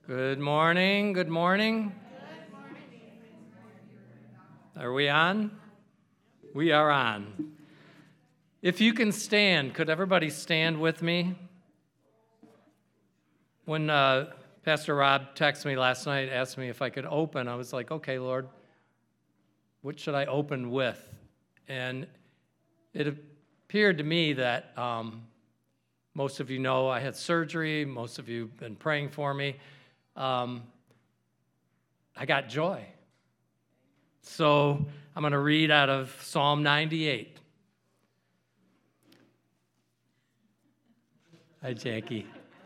Good morning. Good morning. Are we on? We are on. If you can stand, could everybody stand with me? When Pastor Rob texted me last night, asked me if I could open, I was like, okay, Lord, what should I open with? And it appeared to me that most of you know I had surgery. Most of you have been praying for me. I got joy. So I'm going to read out of Psalm 98. Hi, Jackie.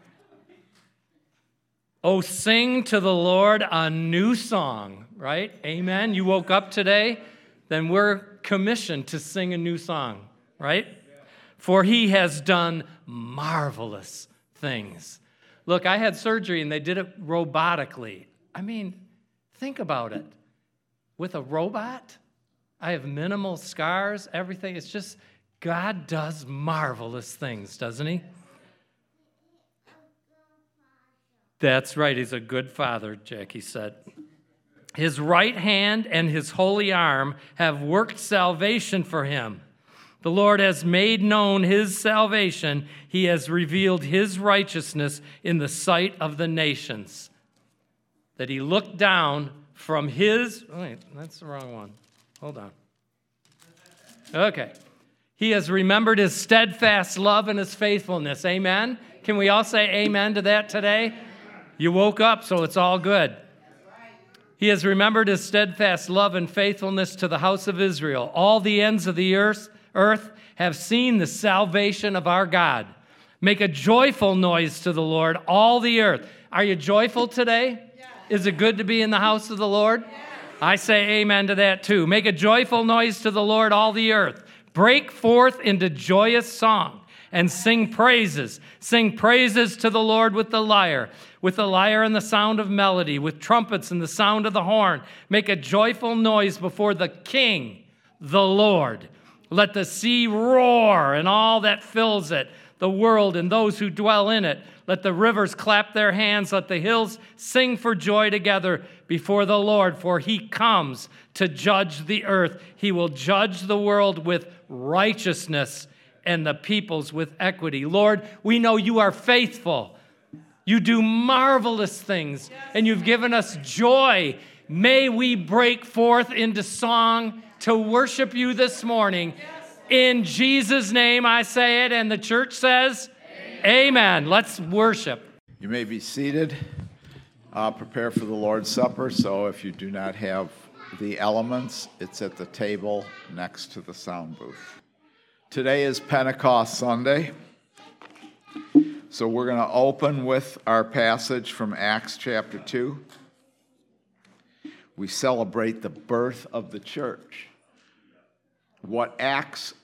Oh, sing to the Lord a new song, right? Amen. You woke up today, then we're commissioned to sing a new song, right? For he has done marvelous things. Look, I had surgery and they did it robotically. I mean, think about it. With a robot, I have minimal scars, everything. It's just, God does marvelous things, doesn't he? That's right, he's a good father, Jackie said. His right hand and his holy arm have worked salvation for him. The Lord has made known his salvation. He has revealed his righteousness in the sight of the nations. That he looked down from his... Wait, that's the wrong one. Hold on. Okay. He has remembered his steadfast love and his faithfulness. Amen? Can we all say amen to that today? You woke up, so it's all good. He has remembered his steadfast love and faithfulness to the house of Israel. All the ends of the earth have seen the salvation of our God. Make a joyful noise to the Lord, all the earth. Are you joyful today? Yes. Is it good to be in the house of the Lord? Yes. I say amen to that too. Make a joyful noise to the Lord, all the earth. Break forth into joyous song and sing praises. Sing praises to the Lord with the lyre and the sound of melody, with trumpets and the sound of the horn. Make a joyful noise before the King, the Lord. Let the sea roar and all that fills it, the world and those who dwell in it. Let the rivers clap their hands. Let the hills sing for joy together before the Lord, for he comes to judge the earth. He will judge the world with righteousness and the peoples with equity. Lord, we know you are faithful. You do marvelous things, and you've given us joy. May we break forth into song to worship you this morning. In Jesus' name I say it, and the church says, Amen. Let's worship. You may be seated. Prepare for the Lord's Supper. So if you do not have the elements, it's at the table next to the sound booth. Today is Pentecost Sunday. So we're going to open with our passage from Acts chapter 2. We celebrate the birth of the church. What Acts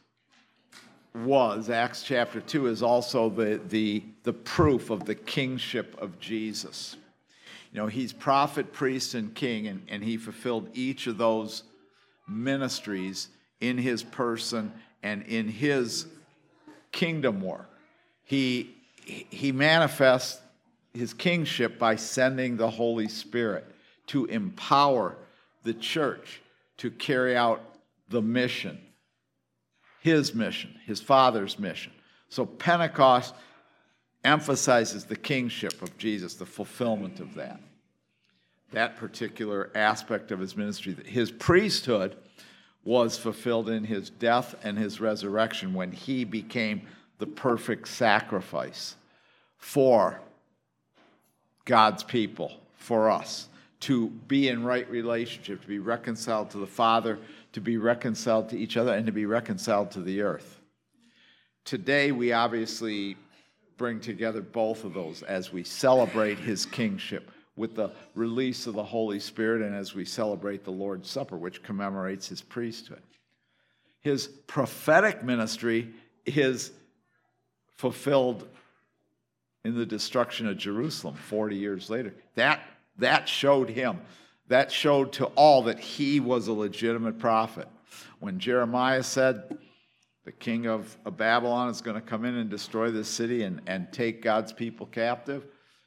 chapter 2 is also the proof of the kingship of Jesus. You know, he's prophet, priest, and king, and he fulfilled each of those ministries in his person and in his kingdom work. He manifests his kingship by sending the Holy Spirit to empower the church to carry out the mission, his Father's mission. So Pentecost emphasizes the kingship of Jesus, the fulfillment of that particular aspect of his ministry. His priesthood was fulfilled in his death and his resurrection when he became the perfect sacrifice for God's people, for us, to be in right relationship, to be reconciled to the Father, to be reconciled to each other, and to be reconciled to the earth. Today, we obviously bring together both of those as we celebrate his kingship with the release of the Holy Spirit and as we celebrate the Lord's Supper, which commemorates his priesthood. His prophetic ministry is fulfilled in the destruction of Jerusalem 40 years later. That showed him. That showed to all that he was a legitimate prophet. When Jeremiah said the king of Babylon is going to come in and destroy this city and take God's people captive,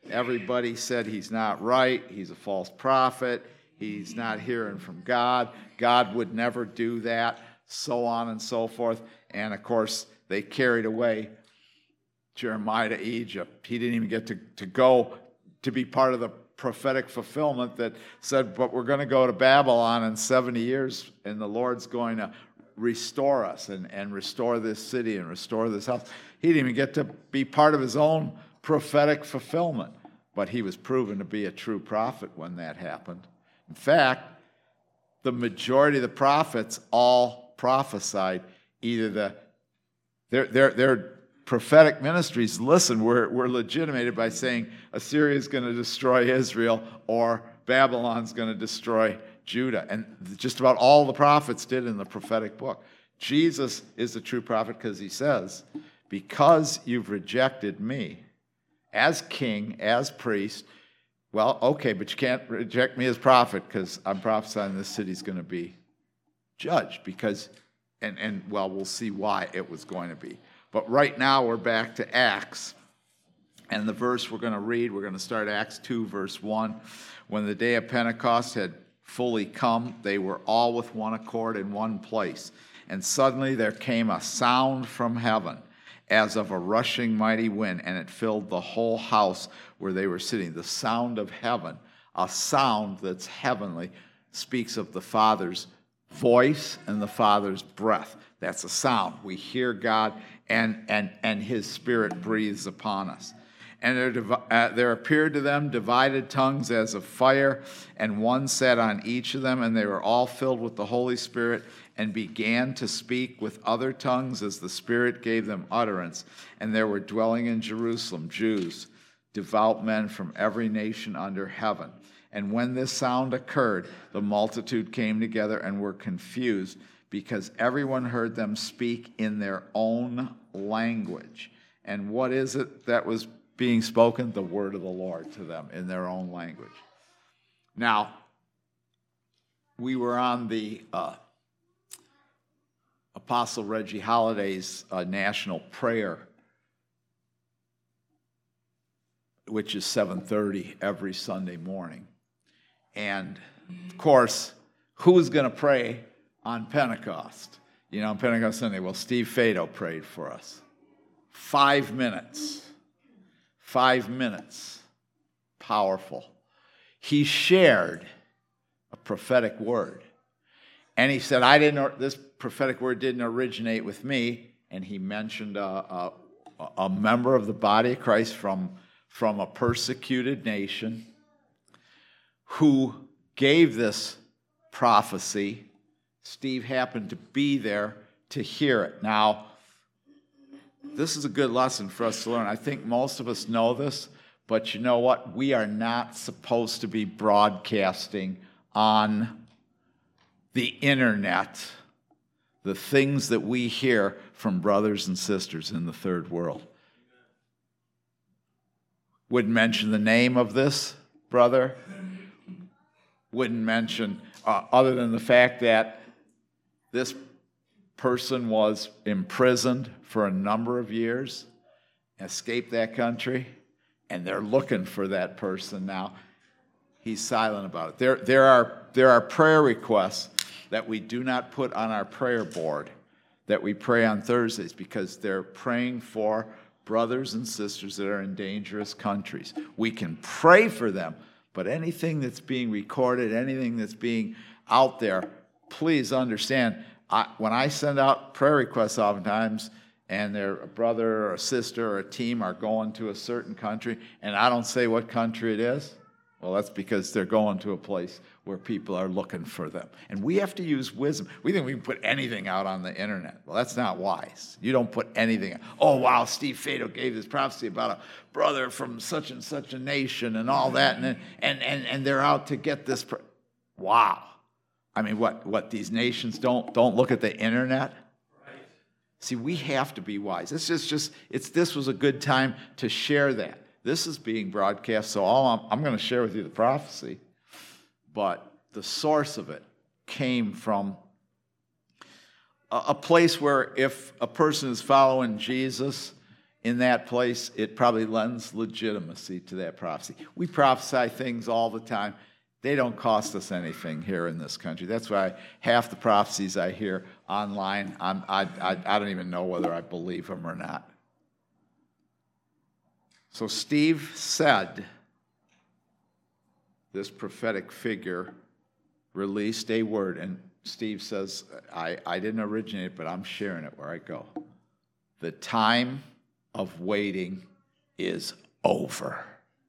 Everybody said he's not right, he's a false prophet, he's not hearing from God, God would never do that, so on and so forth. And of course, they carried away Jeremiah to Egypt. He didn't even get to go to be part of the prophetic fulfillment that said, but we're going to go to Babylon in 70 years, and the Lord's going to restore us and restore this city and restore this house. He didn't even get to be part of his own prophetic fulfillment, but he was proven to be a true prophet when that happened. In fact, the majority of the prophets all prophesied either their prophetic ministries, listen, were legitimated by saying Assyria is going to destroy Israel or Babylon's going to destroy Judah. And just about all the prophets did in the prophetic book. Jesus is the true prophet because he says, because you've rejected me as king, as priest, well, okay, but you can't reject me as prophet because I'm prophesying this city's going to be judged because, and well, we'll see why it was going to be. But right now we're back to Acts. And the verse we're going to read, we're going to start Acts 2, verse 1. When the day of Pentecost had fully come, they were all with one accord in one place. And suddenly there came a sound from heaven, as of a rushing mighty wind, and it filled the whole house where they were sitting. The sound of heaven, a sound that's heavenly, speaks of the Father's voice and the Father's breath. That's a sound. We hear God, and his Spirit breathes upon us. And there appeared to them divided tongues as of fire, and one sat on each of them, and they were all filled with the Holy Spirit, and began to speak with other tongues as the Spirit gave them utterance. And there were dwelling in Jerusalem Jews, devout men from every nation under heaven. And when this sound occurred, the multitude came together and were confused, because everyone heard them speak in their own language. And what is it that was being spoken? The word of the Lord to them in their own language. Now, we were on the Apostle Reggie Holliday's national prayer, which is 7:30 every Sunday morning. And, of course, who's going to pray on Pentecost? You know, on Pentecost Sunday, well, Steve Fado prayed for us. 5 minutes. 5 minutes. Powerful. He shared a prophetic word. And he said, this prophetic word didn't originate with me. And he mentioned a member of the body of Christ from a persecuted nation who gave this prophecy. Steve happened to be there to hear it. Now, this is a good lesson for us to learn. I think most of us know this, but you know what? We are not supposed to be broadcasting on the internet the things that we hear from brothers and sisters in the third world. Wouldn't mention the name of this brother. Wouldn't mention, other than the fact that this person was imprisoned for a number of years, escaped that country, and they're looking for that person now. He's silent about it. There are prayer requests that we do not put on our prayer board that we pray on Thursdays because they're praying for brothers and sisters that are in dangerous countries. We can pray for them, but anything that's being recorded, anything that's being out there, please understand, when I send out prayer requests oftentimes, and a brother or a sister or a team are going to a certain country, and I don't say what country it is, well, that's because they're going to a place where people are looking for them. And we have to use wisdom. We think we can put anything out on the internet. Well, that's not wise. You don't put anything out. Oh, wow, Steve Fado gave this prophecy about a brother from such and such a nation and all that, and they're out to get this. Wow. I mean, what these nations don't look at the internet? Right. See, we have to be wise. This was a good time to share that. This is being broadcast, so I'm going to share with you the prophecy, but the source of it came from a place where if a person is following Jesus in that place, it probably lends legitimacy to that prophecy. We prophesy things all the time. They don't cost us anything here in this country. That's why half the prophecies I hear online, I don't even know whether I believe them or not. So Steve said, this prophetic figure released a word, and Steve says, I didn't originate it, but I'm sharing it where I go. The time of waiting is over.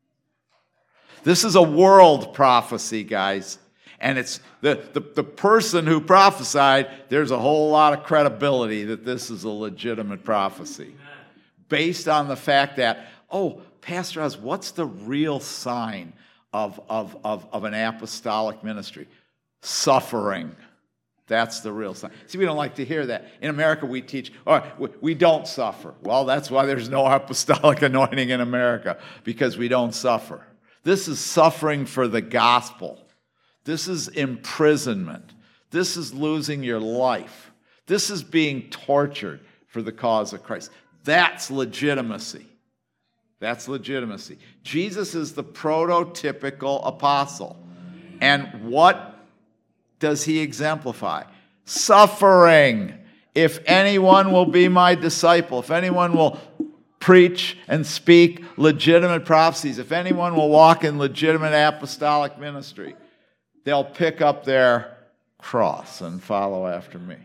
This is a world prophecy, guys. And it's the person who prophesied, there's a whole lot of credibility that this is a legitimate prophecy. Based on the fact that, Pastor Oz, what's the real sign of an apostolic ministry? Suffering. That's the real sign. See, we don't like to hear that. In America, we teach, we don't suffer. Well, that's why there's no apostolic anointing in America, because we don't suffer. This is suffering for the gospel. This is imprisonment. This is losing your life. This is being tortured for the cause of Christ. That's legitimacy. That's legitimacy. Jesus is the prototypical apostle. And what does he exemplify? Suffering. If anyone will be my disciple, if anyone will preach and speak legitimate prophecies, if anyone will walk in legitimate apostolic ministry, they'll pick up their cross and follow after me.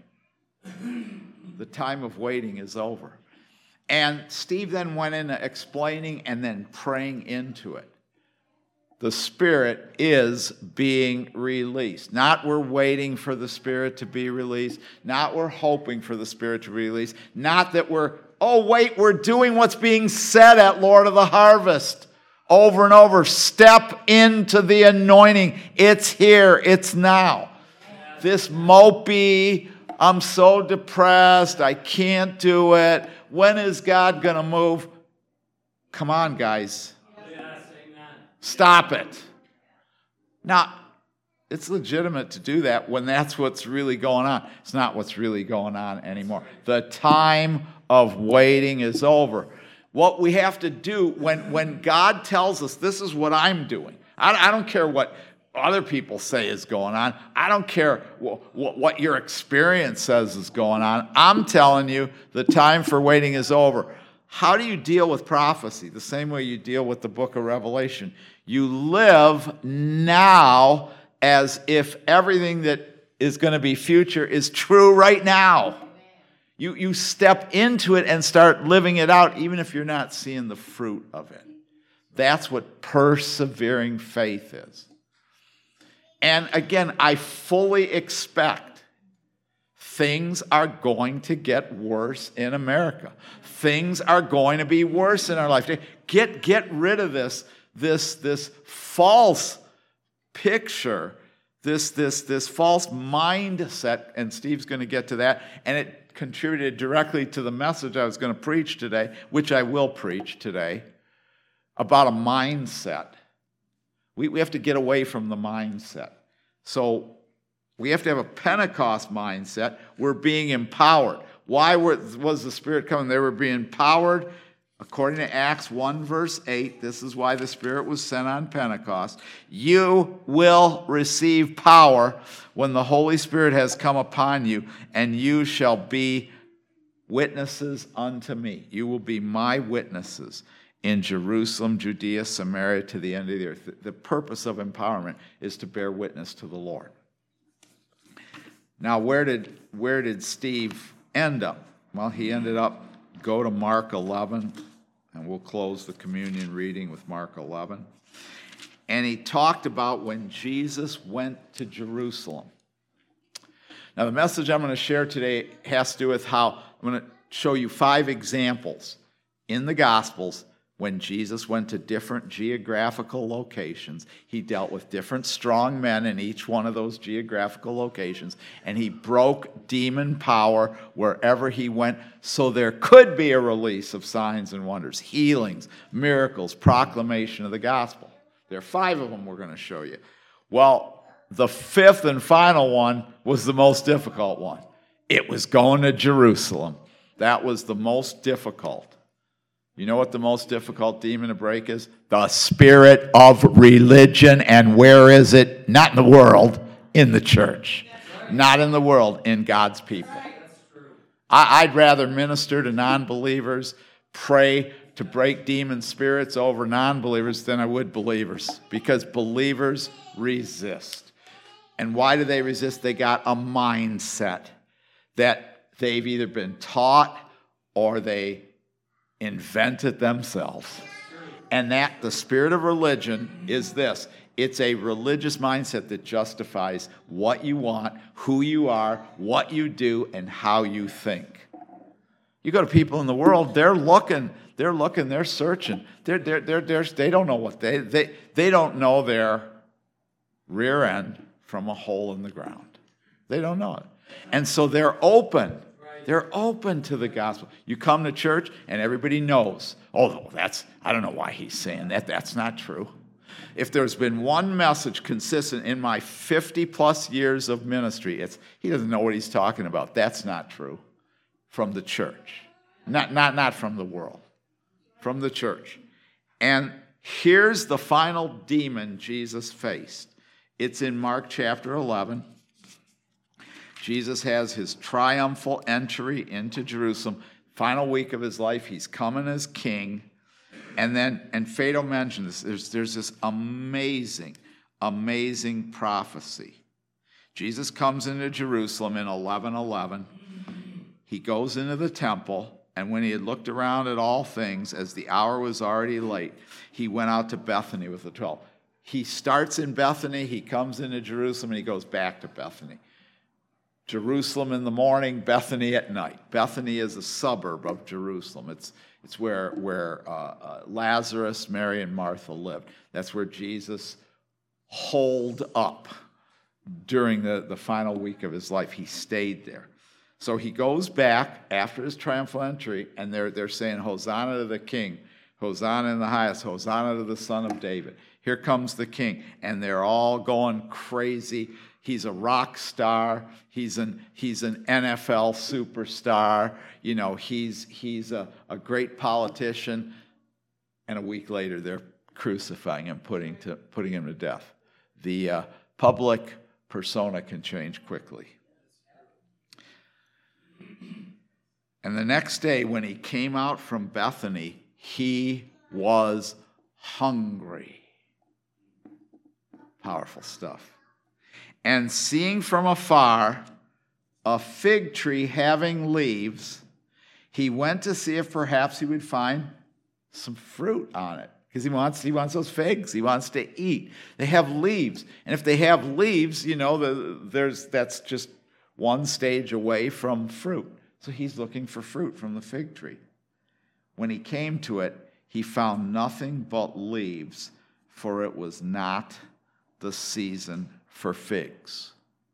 The time of waiting is over. And Steve then went into explaining and then praying into it. The Spirit is being released. Not we're waiting for the Spirit to be released. Not we're hoping for the Spirit to be released. Not that we're doing what's being said at Lord of the Harvest over and over. Step into the anointing. It's here. It's now. This mopey, I'm so depressed, I can't do it. When is God going to move? Come on, guys. Stop it. Now, it's legitimate to do that when that's what's really going on. It's not what's really going on anymore. The time of waiting is over. What we have to do when God tells us this is what I'm doing, I don't care what other people say is going on. I don't care what your experience says is going on. I'm telling you the time for waiting is over. How do you deal with prophecy? The same way you deal with the book of Revelation. You live now as if everything that is going to be future is true right now. You step into it and start living it out, even if you're not seeing the fruit of it. That's what persevering faith is. And again, I fully expect things are going to get worse in America. Things are going to be worse in our life. Get rid of this false picture, this false mindset, and Steve's going to get to that, and it contributed directly to the message I was going to preach today, which I will preach today, about a mindset. We have to get away from the mindset. So we have to have a Pentecost mindset. We're being empowered. Why was the Spirit coming? They were being empowered. According to Acts 1, verse 8, this is why the Spirit was sent on Pentecost. You will receive power when the Holy Spirit has come upon you, and you shall be witnesses unto me. You will be my witnesses in Jerusalem, Judea, Samaria, to the end of the earth. The purpose of empowerment is to bear witness to the Lord. Now, where did Steve end up? Well, he ended up, go to Mark 11, and we'll close the communion reading with Mark 11. And he talked about when Jesus went to Jerusalem. Now, the message I'm going to share today has to do with how I'm going to show you 5 examples in the Gospels. When Jesus went to different geographical locations, he dealt with different strong men in each one of those geographical locations, and he broke demon power wherever he went, so there could be a release of signs and wonders, healings, miracles, proclamation of the gospel. There are 5 of them we're going to show you. Well, the 5th and final one was the most difficult one. It was going to Jerusalem. That was the most difficult. You know what the most difficult demon to break is? The spirit of religion. And where is it? Not in the world, in the church. Not in the world, in God's people. I'd rather minister to non-believers, pray to break demon spirits over non-believers than I would believers, because believers resist. And why do they resist? They got a mindset that they've either been taught or they invented themselves. And that the spirit of religion is this. It's a religious mindset that justifies what you want, who you are, what you do, and how you think. You go to people in the world, they're looking, they're searching. They don't know what they don't know their rear end from a hole in the ground. They don't know it. And so they're open. They're open to the gospel. You come to church and everybody knows, oh, I don't know why he's saying that. That's not true. If there's been one message consistent in my 50-plus years of ministry, it's he doesn't know what he's talking about. That's not true. From the church. Not from the world. From the church. And here's the final demon Jesus faced. It's in Mark chapter 11. Jesus has his triumphal entry into Jerusalem. Final week of his life, he's coming as king. And Fado mentioned this, there's this amazing prophecy. Jesus comes into Jerusalem in 11:11. He goes into the temple, and when he had looked around at all things, as the hour was already late, he went out to Bethany with the 12. He starts in Bethany, he comes into Jerusalem, and he goes back to Bethany. Jerusalem in the morning, Bethany at night. Bethany is a suburb of Jerusalem. It's where Lazarus, Mary, and Martha lived. That's where Jesus holed up during the final week of his life. He stayed there. So he goes back after his triumphal entry, and they're saying, Hosanna to the King, Hosanna in the highest, Hosanna to the Son of David. Here comes the King. And they're all going crazy. He's a rock star. He's an NFL superstar. You know, he's a great politician. And a week later, they're crucifying him, putting him to death. The public persona can change quickly. And the next day, when he came out from Bethany, he was hungry. Powerful stuff. And seeing from afar a fig tree having leaves, he went to see if perhaps he would find some fruit on it. Because he wants those figs. He wants to eat. They have leaves. And if they have leaves, you know, that's just one stage away from fruit. So he's looking for fruit from the fig tree. When he came to it, he found nothing but leaves, for it was not the season for figs.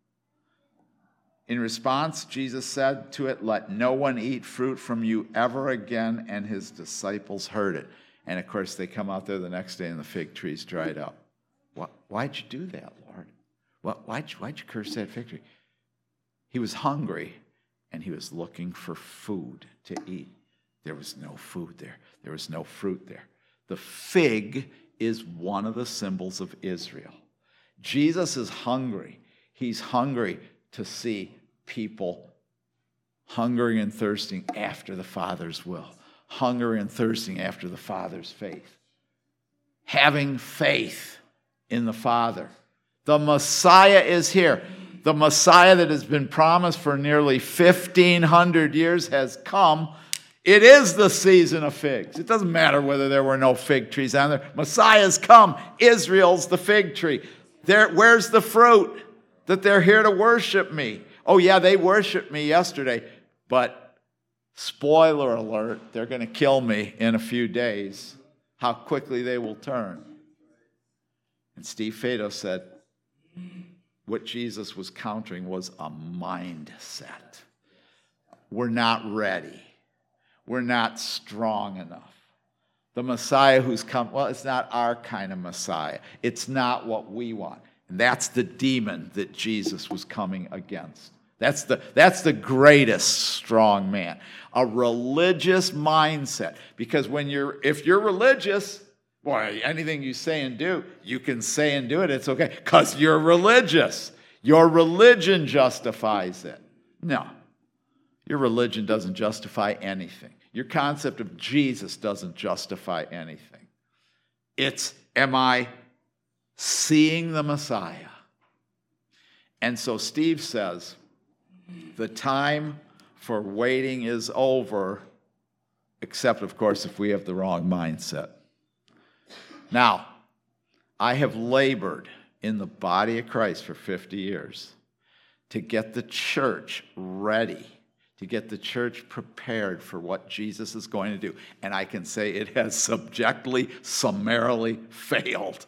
In response, Jesus said to it, "Let no one eat fruit from you ever again," and his disciples heard it. And of course, they come out there the next day and the fig tree's dried up. Why'd you do that, Lord? Why'd you curse that fig tree? He was hungry and he was looking for food to eat. There was no food there. There was no fruit there. The fig is one of the symbols of Israel. Jesus is hungry. He's hungry to see people hungering and thirsting after the Father's will, hungering and thirsting after the Father's faith, having faith in the Father. The Messiah is here. The Messiah that has been promised for nearly 1,500 years has come. It is the season of figs. It doesn't matter whether there were no fig trees on there. Messiah's come. Israel's the fig tree. Where's the fruit? That they're here to worship me. Oh yeah, they worshiped me yesterday, but spoiler alert, they're going to kill me in a few days. How quickly they will turn. And Steve Fado said what Jesus was countering was a mindset. We're not ready. We're not strong enough. The Messiah who's come, well, it's not our kind of Messiah. It's not what we want. And that's the demon that Jesus was coming against. That's the greatest strong man. A religious mindset. Because if you're religious, boy, anything you say and do, you can say and do it, it's okay. Because you're religious. Your religion justifies it. No. Your religion doesn't justify anything. Your concept of Jesus doesn't justify anything. It's, am I seeing the Messiah? And so Steve says, the time for waiting is over, except, of course, if we have the wrong mindset. Now, I have labored in the body of Christ for 50 years to get the church ready, to get the church prepared for what Jesus is going to do. And I can say it has subjectively, summarily failed.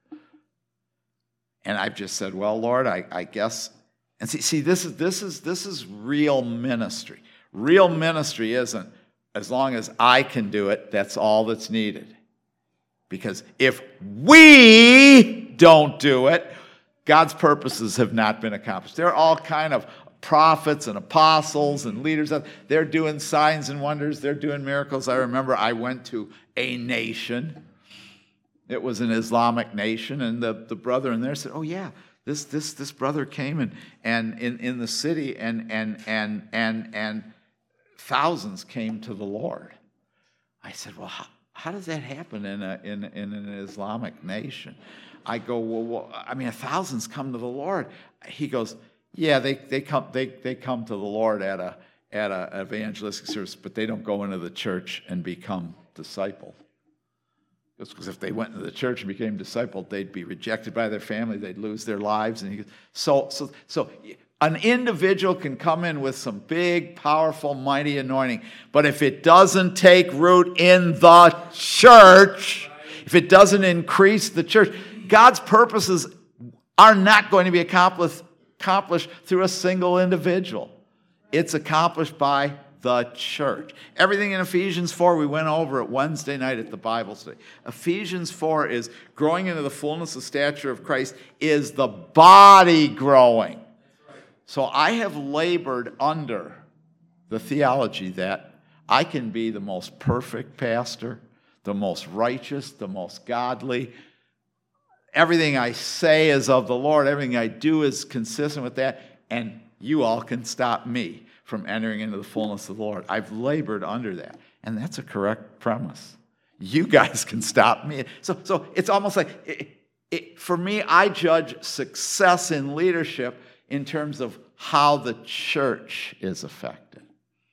And I've just said, well, Lord, I guess. And see, this is real ministry. Real ministry isn't, as long as I can do it, that's all that's needed. Because if we don't do it, God's purposes have not been accomplished. There are all kind of prophets and apostles and leaders. They're doing signs and wonders. They're doing miracles. I remember I went to a nation. It was an Islamic nation, and the brother in there said, "Oh yeah, this brother came and in the city and thousands came to the Lord." I said, "Well, how does that happen in an Islamic nation?" I go, well, I mean, thousands come to the Lord. He goes, "Yeah, they come to the Lord at a evangelistic service, but they don't go into the church and become discipled. Because if they went into the church and became discipled, they'd be rejected by their family, they'd lose their lives." And so an individual can come in with some big, powerful, mighty anointing, but if it doesn't take root in the church, if it doesn't increase the church, God's purposes are not going to be accomplished through a single individual. It's accomplished by the church. Everything in Ephesians 4, we went over it Wednesday night at the Bible study. Ephesians 4 is growing into the fullness of stature of Christ, is the body growing. So I have labored under the theology that I can be the most perfect pastor, the most righteous, the most godly. Everything I say is of the Lord. Everything I do is consistent with that. And you all can stop me from entering into the fullness of the Lord. I've labored under that. And that's a correct premise. You guys can stop me. So it's almost like, for me, I judge success in leadership in terms of how the church is affected.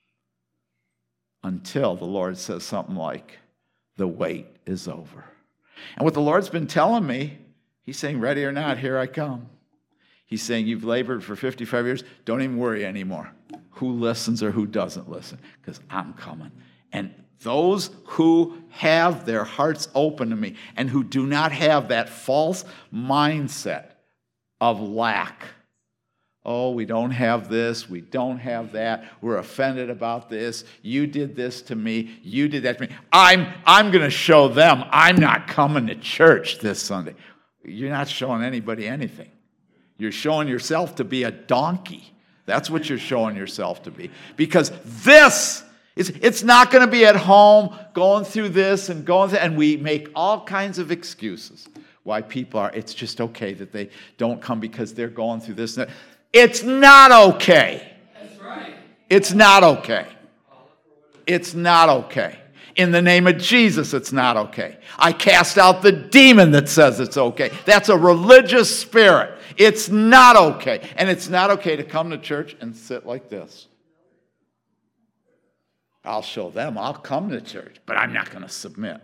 Until the Lord says something like, the wait is over. And what the Lord's been telling me, He's saying, ready or not, here I come. He's saying, you've labored for 55 years, don't even worry anymore who listens or who doesn't listen, because I'm coming. And those who have their hearts open to me and who do not have that false mindset of lack. Oh, we don't have this, we don't have that, we're offended about this, you did this to me, you did that to me. I'm going to show them I'm not coming to church this Sunday. You're not showing anybody anything. You're showing yourself to be a donkey. That's what you're showing yourself to be. Because it's not going to be at home going through this and going through, and we make all kinds of excuses why people are, it's just okay that they don't come because they're going through this and that. It's not okay. That's right. It's not okay. It's not okay. In the name of Jesus, it's not okay. I cast out the demon that says it's okay. That's a religious spirit. It's not okay. And it's not okay to come to church and sit like this. I'll show them. I'll come to church, but I'm not going to submit.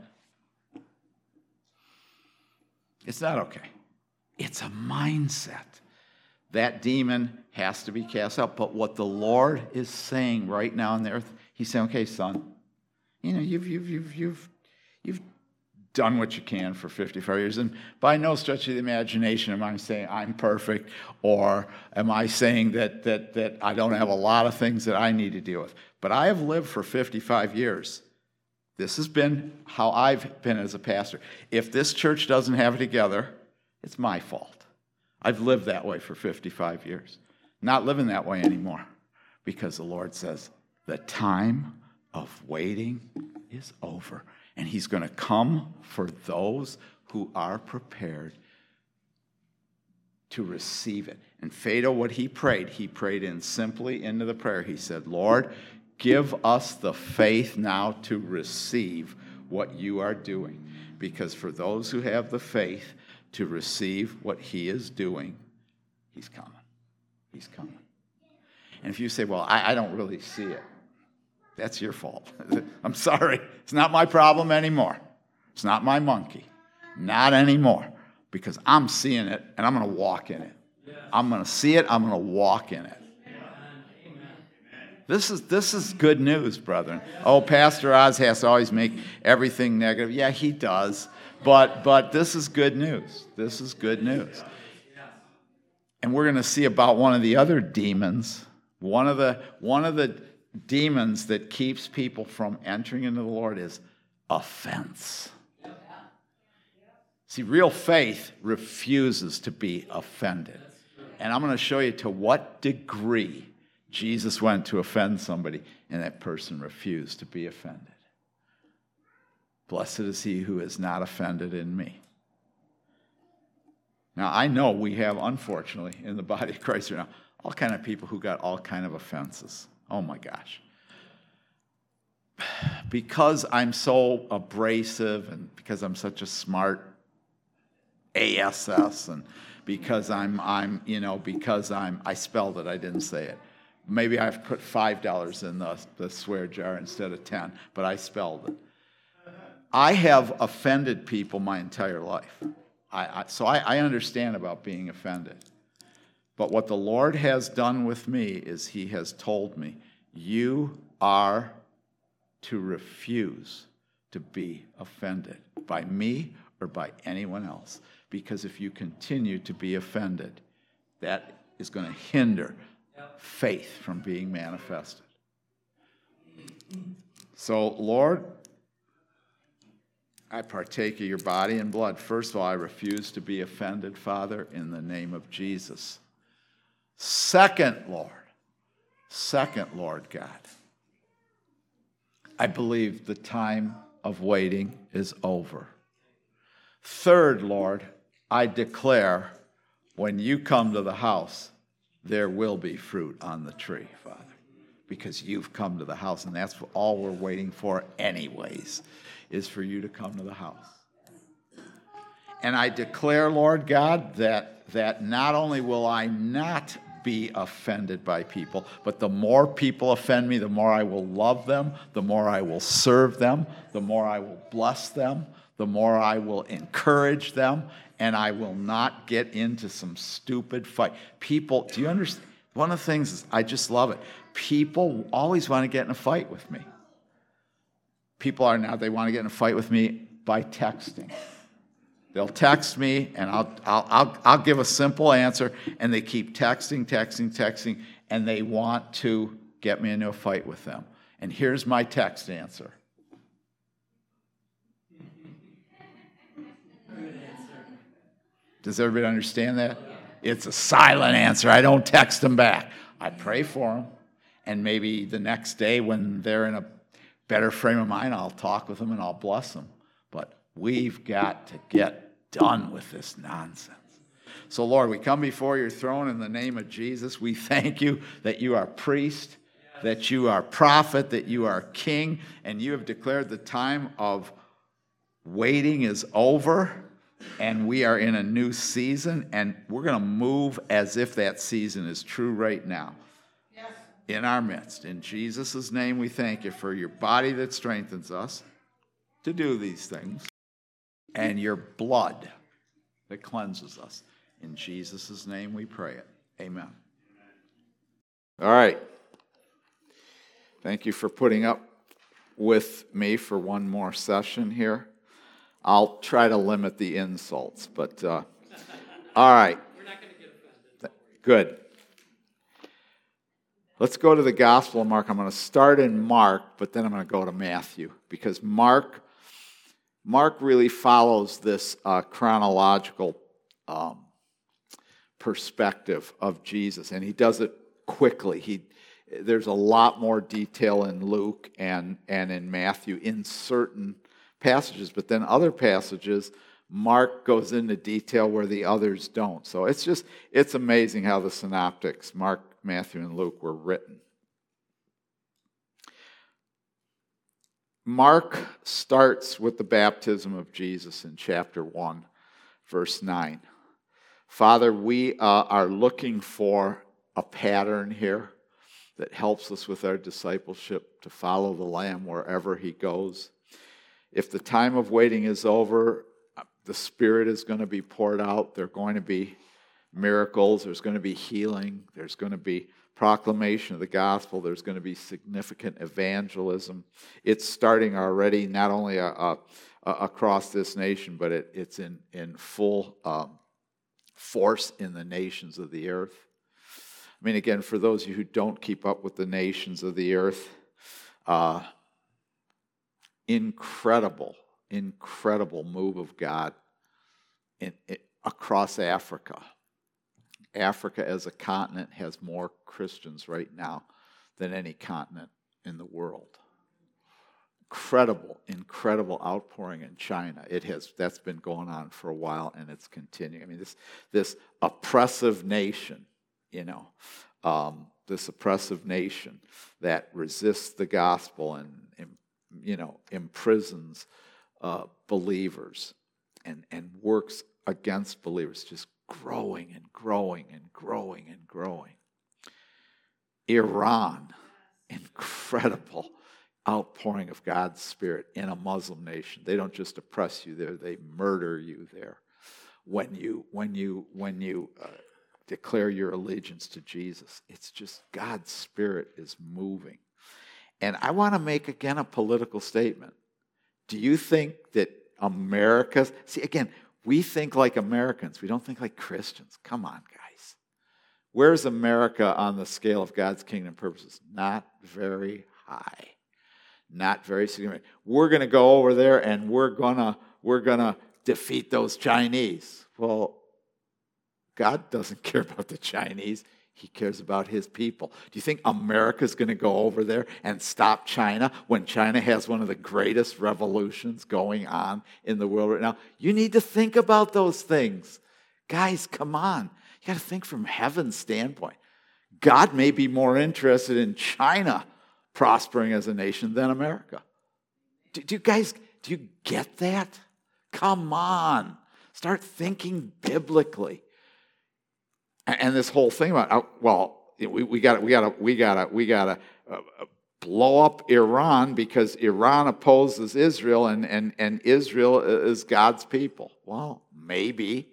It's not okay. It's a mindset. That demon has to be cast out. But what the Lord is saying right now on the earth, He's saying, okay, son, you've done what you can for 55 years. And by no stretch of the imagination am I saying I'm perfect, or am I saying that I don't have a lot of things that I need to deal with. But I have lived for 55 years. This has been how I've been as a pastor. If this church doesn't have it together, it's my fault. I've lived that way for 55 years. not living that way anymore, because the Lord says the time of waiting is over, and he's going to come for those who are prepared to receive it. And Fado, what he prayed in simply into the prayer. He said, Lord, give us the faith now to receive what you are doing. Because for those who have the faith to receive what he is doing, he's coming. He's coming. And if you say, well, I don't really see it, that's your fault. I'm sorry. It's not my problem anymore. It's not my monkey. Not anymore. Because I'm seeing it, and I'm going to walk in it. I'm going to see it. I'm going to walk in it. This is good news, brethren. Oh, Pastor Oz has to always make everything negative. Yeah, he does. But this is good news. This is good news. And we're going to see about one of the other demons. One of the demons that keeps people from entering into the Lord is offense. See, real faith refuses to be offended. And I'm going to show you to what degree Jesus went to offend somebody, and that person refused to be offended. Blessed is he who is not offended in me. Now, I know we have, unfortunately, in the body of Christ right now, all kind of people who got all kind of offenses. Oh, my gosh. Because I'm so abrasive and because I'm such a smart ASS, and because I spelled it, I didn't say it. Maybe I've put $5 in the swear jar instead of 10, but I spelled it. I have offended people my entire life. So I understand about being offended. But what the Lord has done with me is he has told me, you are to refuse to be offended by me or by anyone else. Because if you continue to be offended, that is going to hinder faith from being manifested. So, Lord, I partake of your body and blood. First of all, I refuse to be offended, Father, in the name of Jesus. Second, Lord God, I believe the time of waiting is over. Third, Lord, I declare when you come to the house, there will be fruit on the tree, Father, because you've come to the house, and that's all we're waiting for anyways, is for you to come to the house. And I declare, Lord God, that not only will I not be offended by people, but the more people offend me, the more I will love them, the more I will serve them, the more I will bless them, the more I will encourage them, and I will not get into some stupid fight. People, do you understand? One of the things is, I just love it. People always want to get in a fight with me. People are now, they want to get in a fight with me by texting. They'll text me, and I'll give a simple answer, and they keep texting, and they want to get me into a fight with them. And here's my text answer. Does everybody understand that? It's a silent answer. I don't text them back. I pray for them, and maybe the next day when they're in a better frame of mind, I'll talk with them and I'll bless them. But we've got to get done with this nonsense. So, Lord, we come before your throne in the name of Jesus. We thank you that you are priest, that you are prophet, that you are king, and you have declared the time of waiting is over, and we are in a new season, and we're going to move as if that season is true right now. In our midst. In Jesus' name, we thank you for your body that strengthens us to do these things, and your blood that cleanses us. In Jesus' name we pray it. Amen. All right. Thank you for putting up with me for one more session here. I'll try to limit the insults, but all right. We're not going to get offended. Good. Let's go to the Gospel of Mark. I'm going to start in Mark, but then I'm going to go to Matthew, because Mark really follows this chronological perspective of Jesus, and he does it quickly. There's a lot more detail in Luke and in Matthew in certain passages, but then other passages, Mark goes into detail where the others don't. So it's amazing how the synoptics, Mark, Matthew, and Luke, were written. Mark starts with the baptism of Jesus in chapter 1, verse 9. Father, we are looking for a pattern here that helps us with our discipleship to follow the Lamb wherever he goes. If the time of waiting is over, the Spirit is going to be poured out. There are going to be miracles. There's going to be healing. There's going to be proclamation of the gospel. There's going to be significant evangelism. It's starting already, not only across this nation, but it's in full force in the nations of the earth. I mean, again, for those of you who don't keep up with the nations of the earth, incredible move of God across Africa. Africa as a continent has more Christians right now than any continent in the world. Incredible outpouring in China. That's been going on for a while, and it's continuing. I mean, this oppressive nation, this oppressive nation that resists the gospel and imprisons believers and works against believers, just growing and growing and growing and growing. Iran, incredible outpouring of God's Spirit in a Muslim nation. They don't just oppress you there; they murder you there. When you declare your allegiance to Jesus, it's just God's Spirit is moving. And I want to make again a political statement. Do you think that America? See, again, we think like Americans. We don't think like Christians. Come on, guys. Where's America on the scale of God's kingdom purposes? Not very high. Not very significant. We're going to go over there and we're gonna defeat those Chinese. Well, God doesn't care about the Chinese. He cares about his people. Do you think America's going to go over there and stop China when China has one of the greatest revolutions going on in the world right now? You need to think about those things. Guys, come on. You got to think from heaven's standpoint. God may be more interested in China prospering as a nation than America. Do you get that? Come on. Start thinking biblically. And this whole thing about, we got to blow up Iran because Iran opposes Israel and Israel is God's people. Well, maybe.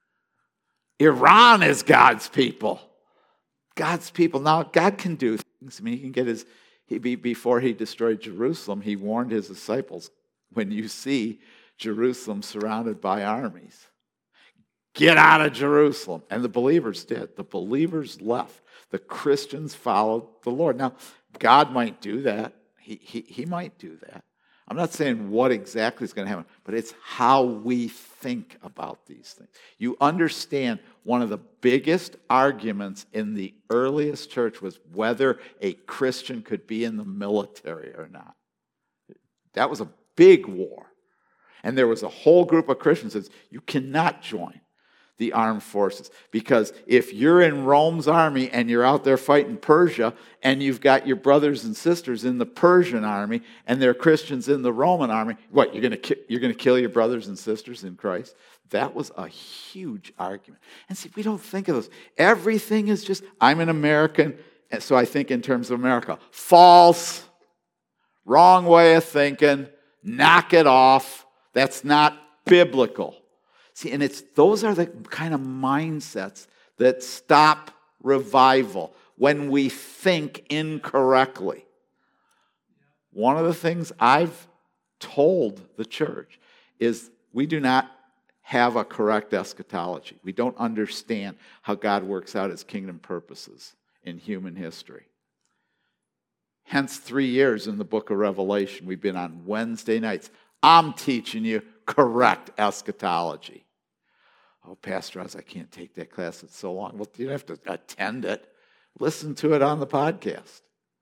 Iran is God's people. God's people. Now, God can do things. I mean, he can get before he destroyed Jerusalem, he warned his disciples, when you see Jerusalem surrounded by armies, get out of Jerusalem. And the believers did. The believers left. The Christians followed the Lord. Now, God might do that. He might do that. I'm not saying what exactly is going to happen, but it's how we think about these things. You understand, one of the biggest arguments in the earliest church was whether a Christian could be in the military or not. That was a big war. And there was a whole group of Christians that said, you cannot join the armed forces. Because if you're in Rome's army and you're out there fighting Persia and you've got your brothers and sisters in the Persian army and they're Christians in the Roman army, what, you're going to kill your brothers and sisters in Christ? That was a huge argument. And see, we don't think of those. Everything is just, I'm an American, and so I think in terms of America. False. Wrong way of thinking. Knock it off. That's not biblical. See, and those are the kind of mindsets that stop revival when we think incorrectly. One of the things I've told the church is we do not have a correct eschatology. We don't understand how God works out his kingdom purposes in human history. Hence, 3 years in the book of Revelation, we've been on Wednesday nights. I'm teaching you correct eschatology. Oh, Pastor Oz, I can't take that class. It's so long. Well, you don't have to attend it. Listen to it on the podcast.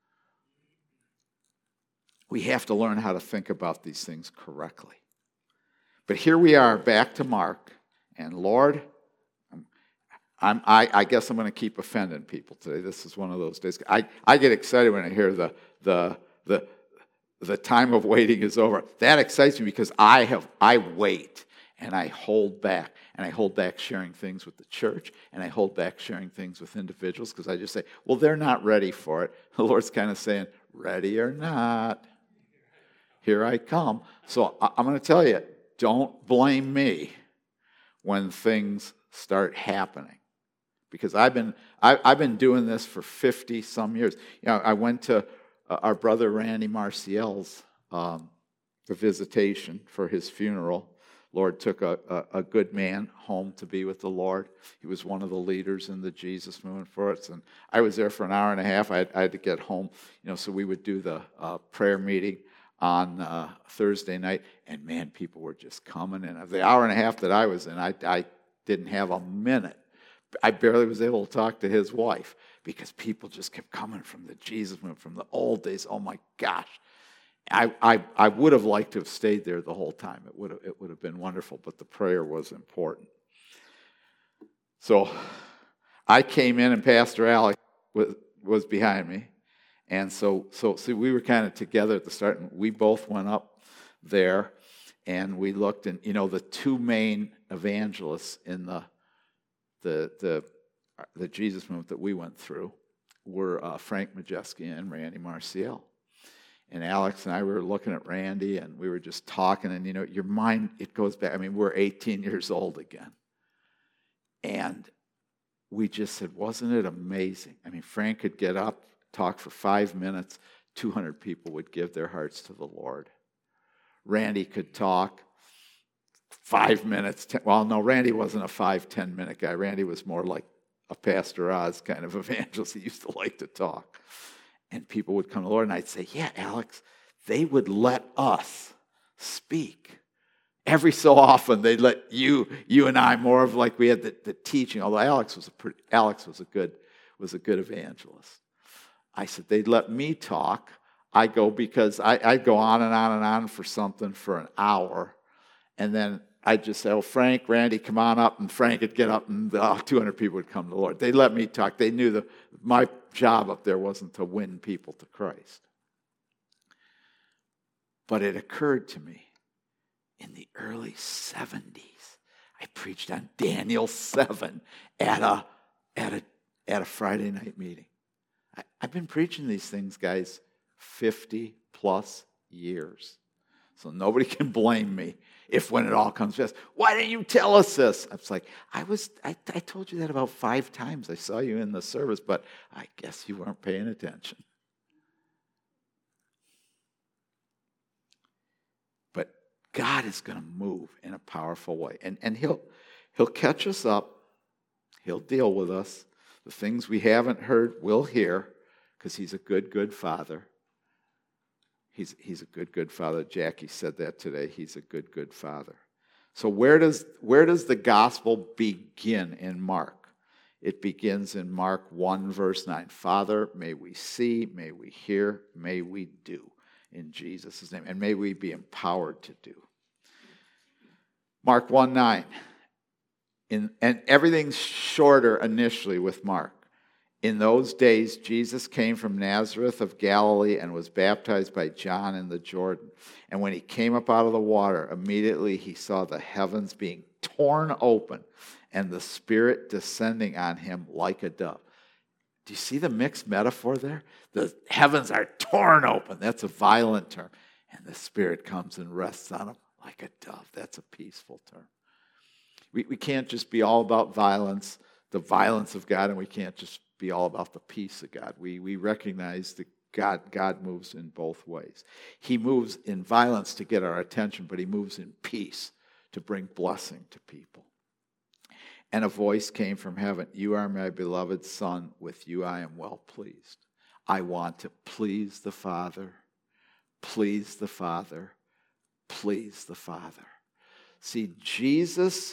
We have to learn how to think about these things correctly. But here we are, back to Mark. And Lord, I guess I'm going to keep offending people today. This is one of those days. I get excited when I hear the time of waiting is over. That excites me because I wait and I hold back. And I hold back sharing things with the church, and I hold back sharing things with individuals because I just say, well, they're not ready for it. The Lord's kind of saying, ready or not, here I come. So I'm going to tell you, don't blame me when things start happening. Because I've been doing this for 50 some years. I went to our brother Randy Marciel's the visitation for his funeral. Lord took a good man home to be with the Lord. He was one of the leaders in the Jesus movement for us. And I was there for an hour and a half. I had to get home, so we would do the prayer meeting on Thursday night. And man, people were just coming in. The hour and a half that I was in, I didn't have a minute. I barely was able to talk to his wife because people just kept coming from the Jesus movement, from the old days. Oh my gosh. I would have liked to have stayed there the whole time. It would have been wonderful, but the prayer was important. So I came in and Pastor Alex was behind me. And so see, we were kind of together at the start, and we both went up there and we looked, and the two main evangelists in the Jesus movement that we went through were Frank Majeski and Randy Marciel. And Alex and I were looking at Randy, and we were just talking, and your mind, it goes back. I mean, we're 18 years old again. And we just said, wasn't it amazing? I mean, Frank could get up, talk for 5 minutes, 200 people would give their hearts to the Lord. Randy could talk 5 minutes. Well, no, Randy wasn't a 5-10 minute guy. Randy was more like a Pastor Oz kind of evangelist. He used to like to talk. And people would come to the Lord, and I'd say, yeah, Alex, they would let us speak. Every so often, they'd let you and I, more of like we had the teaching, although Alex was a good evangelist. I said, they'd let me talk. I go because I'd go on and on and on for something for an hour. And then I'd just say, oh, Frank, Randy, come on up. And Frank would get up, and 200 people would come to the Lord. They let me talk. They knew that my job up there wasn't to win people to Christ. But it occurred to me in the early 70s, I preached on Daniel 7 at a Friday night meeting. I've been preaching these things, guys, 50 plus years. So nobody can blame me if when it all comes fast, why didn't you tell us this? I was like, I told you that about 5 times. I saw you in the service, but I guess you weren't paying attention. But God is going to move in a powerful way. And he'll catch us up. He'll deal with us. The things we haven't heard, we'll hear, because he's a good father. He's a good father. Jackie said that today. He's a good father. So where does the gospel begin in Mark? It begins in Mark 1, verse 9. Father, may we see, may we hear, may we do in Jesus' name. And may we be empowered to do. Mark 1:9. And everything's shorter initially with Mark. In those days, Jesus came from Nazareth of Galilee and was baptized by John in the Jordan. And when he came up out of the water, immediately he saw the heavens being torn open and the Spirit descending on him like a dove. Do you see the mixed metaphor there? The heavens are torn open. That's a violent term. And the Spirit comes and rests on him like a dove. That's a peaceful term. We can't just be all about violence, the violence of God, and we can't just be all about the peace of God. We recognize that God moves in both ways. He moves in violence to get our attention, but he moves in peace to bring blessing to people. And a voice came from heaven, you are my beloved Son, with you I am well pleased. I want to please the Father, please the Father, please the Father. See, Jesus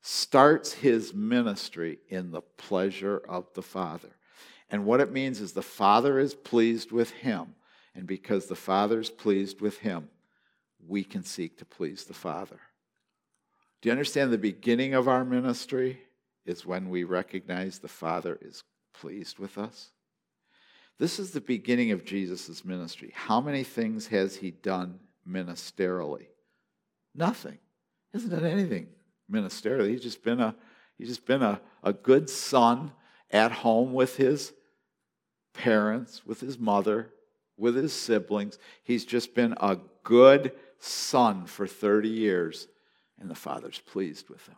starts his ministry in the pleasure of the Father. And what it means is the Father is pleased with him. And because the Father is pleased with him, we can seek to please the Father. Do you understand the beginning of our ministry is when we recognize the Father is pleased with us? This is the beginning of Jesus' ministry. How many things has he done ministerially? Nothing. He hasn't done anything ministerially. He's just been a good son at home with his parents, with his mother, with his siblings. He's just been a good son for 30 years, and the Father's pleased with him.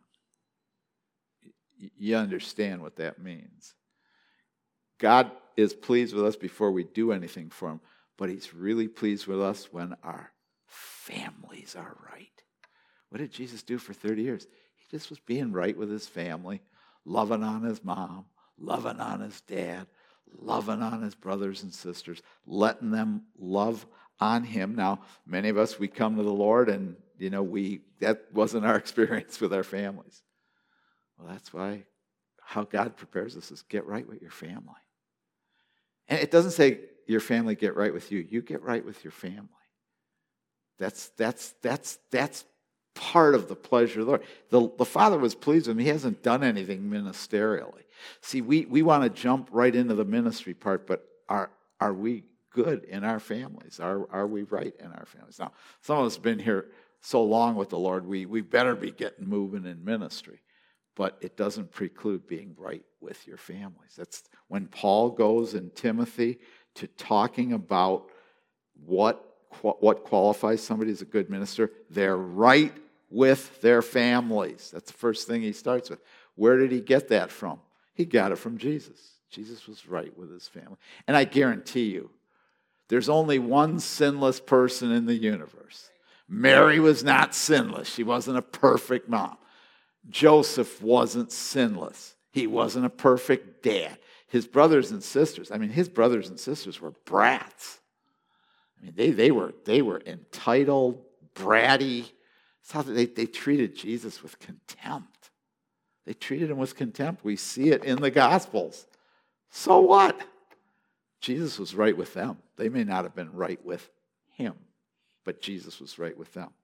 You understand what that means. God is pleased with us before we do anything for him, but he's really pleased with us when our families are right. What did Jesus do for 30 years? He just was being right with his family, loving on his mom, loving on his dad, loving on his brothers and sisters, letting them love on him. Now, many of us, we come to the Lord and, that wasn't our experience with our families. Well, that's why how God prepares us is get right with your family. And it doesn't say your family get right with you. You get right with your family. That's part of the pleasure of the Lord. The Father was pleased with him. He hasn't done anything ministerially. See, we want to jump right into the ministry part, but are we good in our families? Are we right in our families? Now, some of us have been here so long with the Lord, we better be getting moving in ministry. But it doesn't preclude being right with your families. That's when Paul goes in Timothy to talking about what qualifies somebody as a good minister. They're right with their families. That's the first thing he starts with. Where did he get that from? He got it from Jesus. Jesus was right with his family. And I guarantee you, there's only one sinless person in the universe. Mary was not sinless. She wasn't a perfect mom. Joseph wasn't sinless. He wasn't a perfect dad. His brothers and sisters, his brothers and sisters were brats. They were entitled, bratty. It's how they treated Jesus with contempt. They treated him with contempt. We see it in the Gospels. So what? Jesus was right with them. They may not have been right with him, but Jesus was right with them.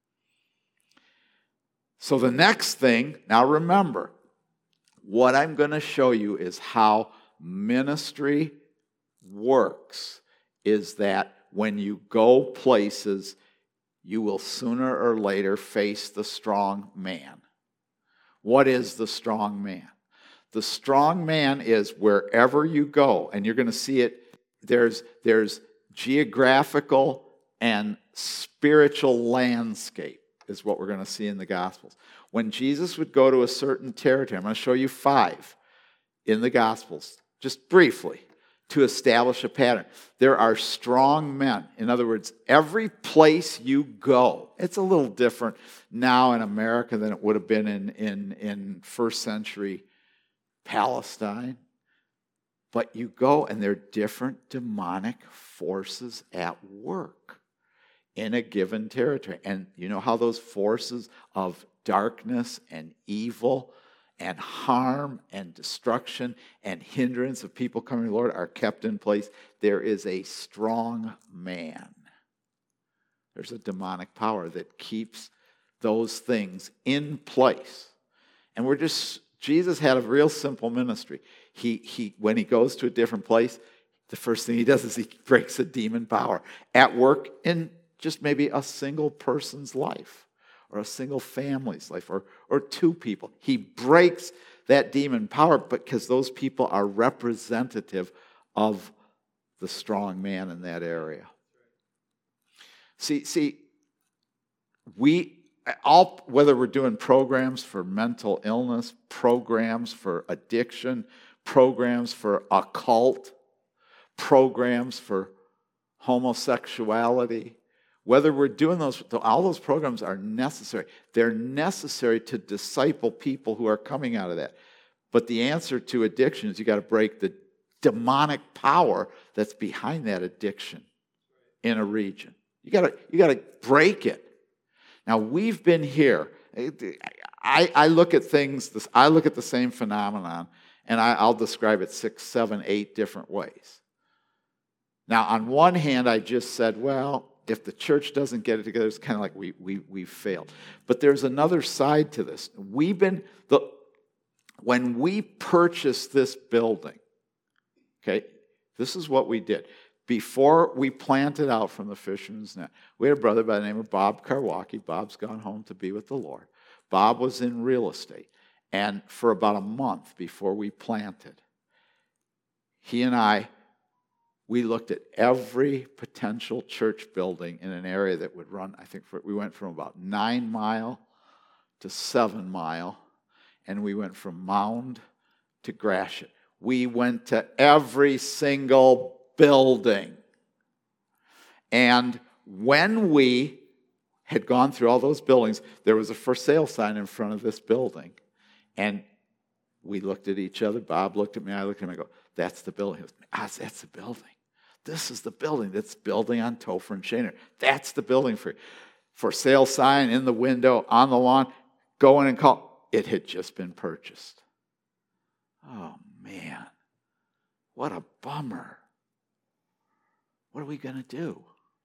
So the next thing, now remember, what I'm going to show you is how ministry works, is that when you go places, you will sooner or later face the strong man. What is the strong man? The strong man is wherever you go, and you're going to see it, there's geographical and spiritual landscape is what we're going to see in the Gospels. When Jesus would go to a certain territory, I'm going to show you 5 in the Gospels, just briefly, to establish a pattern. There are strong men. In other words, every place you go, it's a little different now in America than it would have been in first century Palestine. But you go and there are different demonic forces at work in a given territory. And you know how those forces of darkness and evil and harm and destruction and hindrance of people coming to the Lord are kept in place? There is a strong man. There's a demonic power that keeps those things in place. And Jesus had a real simple ministry. He when he goes to a different place, the first thing he does is he breaks a demon power at work in just maybe a single person's life or a single family's life or 2 people. He breaks that demon power because those people are representative of the strong man in that area. See, whether we're doing programs for mental illness, programs for addiction, programs for occult, programs for homosexuality, whether we're doing those, all those programs are necessary. They're necessary to disciple people who are coming out of that. But the answer to addiction is you got to break the demonic power that's behind that addiction in a region. You got to break it. Now, we've been here. I look at things, I look at the same phenomenon, and I'll describe it 6, 7, 8 different ways. Now, on one hand, I just said, well, if the church doesn't get it together, it's kind of like we've failed. But there's another side to this. When we purchased this building, okay, this is what we did. Before we planted out from the Fisherman's Net, we had a brother by the name of Bob Karwacki. Bob's gone home to be with the Lord. Bob was in real estate. And for about a month before we planted, he and I, we looked at every potential church building in an area that would run, we went from about 9 Mile to 7 Mile, and we went from Mound to Gratiot. We went to every single building. And when we had gone through all those buildings, there was a for sale sign in front of this building. And we looked at each other. Bob looked at me. I looked at him. I go, that's the building. He goes, that's the building. This is the building that's building on Topher and Shaner. That's the building for sale sign in the window, on the lawn. Go in and call. It had just been purchased. Oh, man. What a bummer. What are we going to do?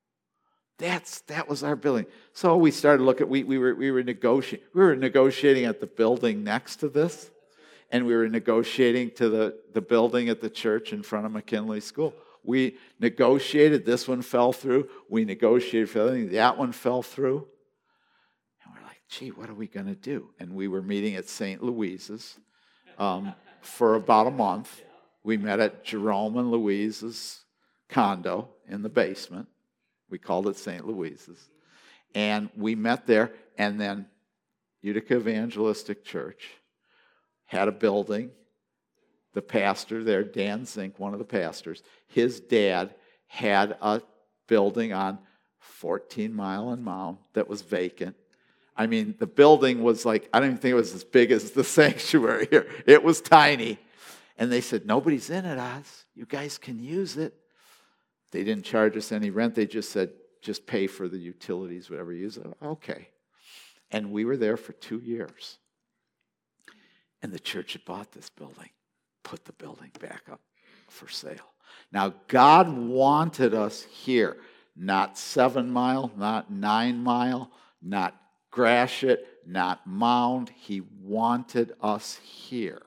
That was our building. So we started looking. We were negotiating. We were negotiating at the building next to this, and we were negotiating to the building at the church in front of McKinley School. We negotiated. This one fell through. We negotiated for the other thing. That one fell through. And we're like, gee, what are we going to do? And we were meeting at St. Louise's for about a month. We met at Jerome and Louise's condo in the basement. We called it St. Louise's. And we met there, and then Utica Evangelistic Church had a building. The pastor there, Dan Zink, one of the pastors, his dad had a building on 14 Mile and Mound that was vacant. I mean, the building was like, I don't even think it was as big as the sanctuary here. It was tiny. And they said, nobody's in it, Oz. You guys can use it. They didn't charge us any rent. They just said, just pay for the utilities, whatever you use. Okay. And we were there for 2 years. And the church had bought this building, put the building back up for sale. Now, God wanted us here, not 7 Mile, not 9 Mile, not Gratiot, not Mound. He wanted us here.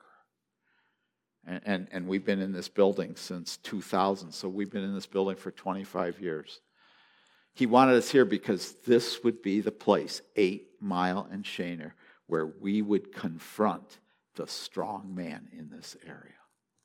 And we've been in this building since 2000, so we've been in this building for 25 years. He wanted us here because this would be the place, 8 Mile and Shaner, where we would confront the strong man in this area.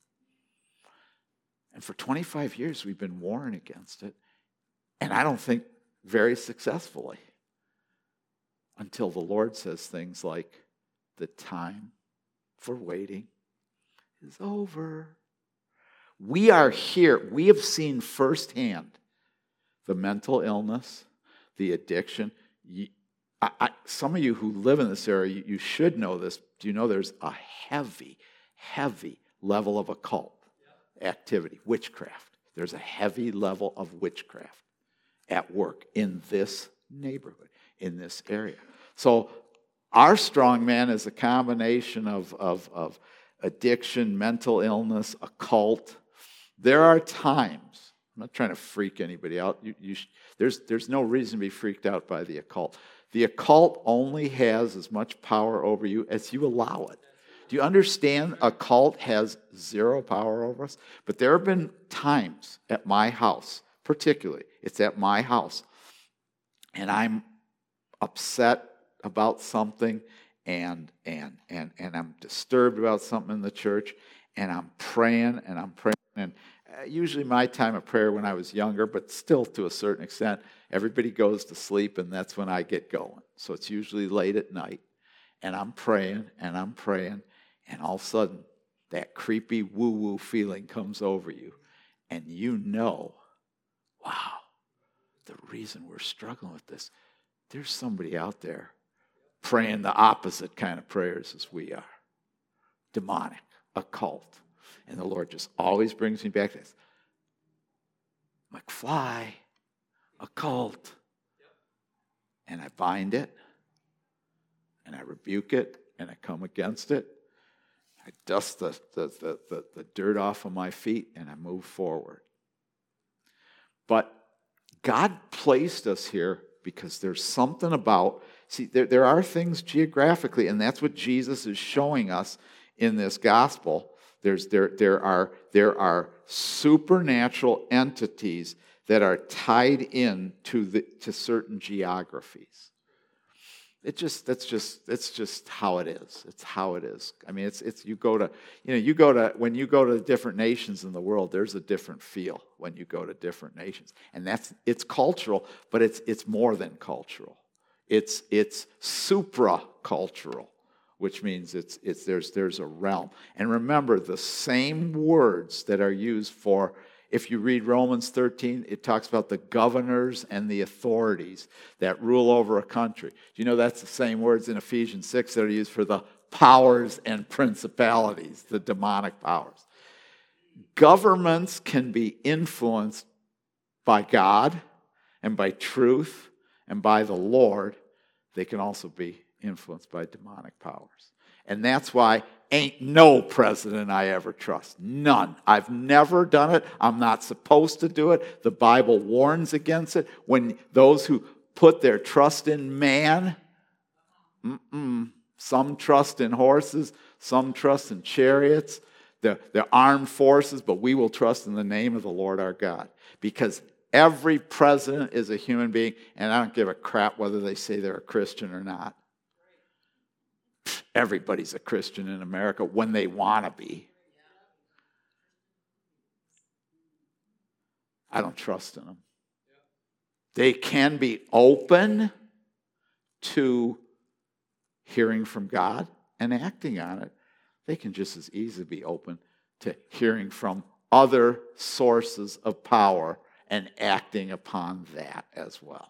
And for 25 years, we've been warring against it, and I don't think very successfully, until the Lord says things like, the time for waiting is over. We are here. We have seen firsthand the mental illness, the addiction. Some of you who live in this area, you should know this. Do you know there's a heavy, heavy level of occult activity, witchcraft. There's a heavy level of witchcraft at work in this neighborhood, in this area. So our strong man is a combination of addiction, mental illness, occult. There are times, I'm not trying to freak anybody out. There's no reason to be freaked out by the occult. The occult only has as much power over you as you allow it. Do you understand? Occult has zero power over us. But there have been times at my house, particularly, it's at my house, and I'm upset about something, and I'm disturbed about something in the church, and I'm praying, and usually my time of prayer when I was younger, but still to a certain extent, everybody goes to sleep, and that's when I get going. So it's usually late at night, and I'm praying, and all of a sudden, that creepy woo-woo feeling comes over you, and you know, wow, the reason we're struggling with this, there's somebody out there praying the opposite kind of prayers as we are. Demonic, occult. And the Lord just always brings me back to this. McFly, occult. And I bind it, and I rebuke it, and I come against it. I dust the dirt off of my feet, and I move forward. But God placed us here because there's something about, see, there are things geographically, and that's what Jesus is showing us in this gospel. There are supernatural entities that are tied in to certain geographies. It's just how it is. It's how it is. I mean, when you go to different nations in the world, there's a different feel when you go to different nations, and it's cultural, but it's more than cultural. It's supra-cultural, which means there's a realm. And remember, the same words that are used for, if you read Romans 13, it talks about the governors and the authorities that rule over a country. Do you know that's the same words in Ephesians 6 that are used for the powers and principalities, the demonic powers? Governments can be influenced by God and by truth and by the Lord. They can also be influenced by demonic powers. And that's why ain't no president I ever trust. None. I've never done it. I'm not supposed to do it. The Bible warns against it. When those who put their trust in man, some trust in horses, some trust in chariots, the armed forces, but we will trust in the name of the Lord our God. Because every president is a human being, and I don't give a crap whether they say they're a Christian or not. Everybody's a Christian in America when they want to be. I don't trust in them. They can be open to hearing from God and acting on it. They can just as easily be open to hearing from other sources of power and acting upon that as well.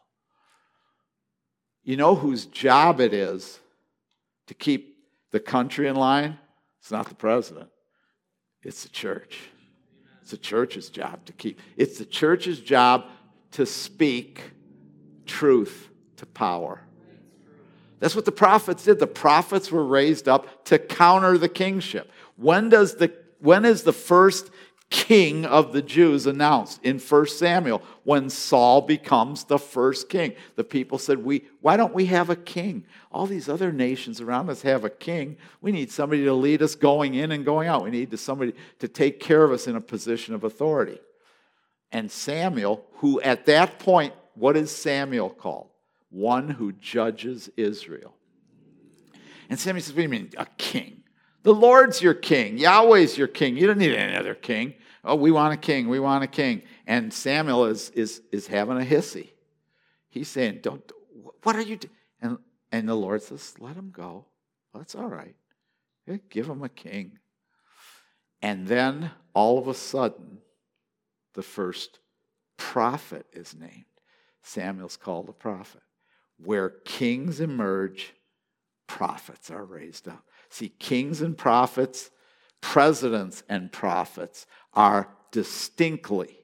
You know whose job it is to keep the country in line? It's not the president. It's the church. It's the church's job to keep. It's the church's job to speak truth to power. That's what the prophets did. The prophets were raised up to counter the kingship. When is the first king of the Jews announced? In 1 Samuel, when Saul becomes the first king. The people said, why don't we have a king? All these other nations around us have a king. We need somebody to lead us going in and going out. We need somebody to take care of us in a position of authority. And Samuel, who at that point, what is Samuel called? One who judges Israel. And Samuel says, what do you mean, a king? The Lord's your king. Yahweh's your king. You don't need any other king. Oh, we want a king. We want a king. And Samuel is having a hissy. He's saying, what are you doing? And the Lord says, let him go. That's all right. Give him a king. And then, all of a sudden, the first prophet is named. Samuel's called a prophet. Where kings emerge, prophets are raised up. See, kings and prophets, presidents and prophets are distinctly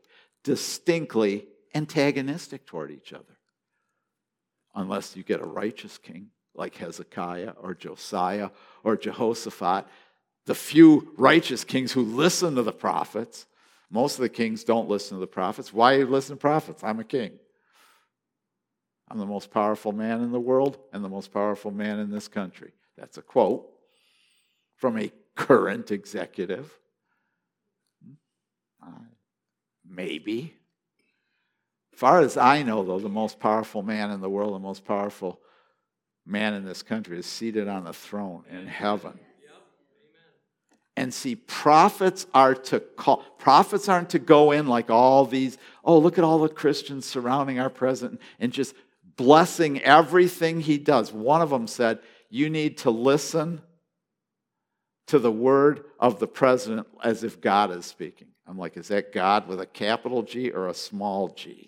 antagonistic toward each other. Unless you get a righteous king like Hezekiah or Josiah or Jehoshaphat. The few righteous kings who listen to the prophets. Most of the kings don't listen to the prophets. Why do you listen to prophets? I'm a king. I'm the most powerful man in the world and the most powerful man in this country. That's a quote from a current executive. Maybe. As far as I know, though, the most powerful man in the world, the most powerful man in this country is seated on the throne in heaven. And see, prophets aren't to go in like all these, look at all the Christians surrounding our president and just blessing everything he does. One of them said, you need to listen to the word of the president as if God is speaking. I'm like, is that God with a capital G or a small g?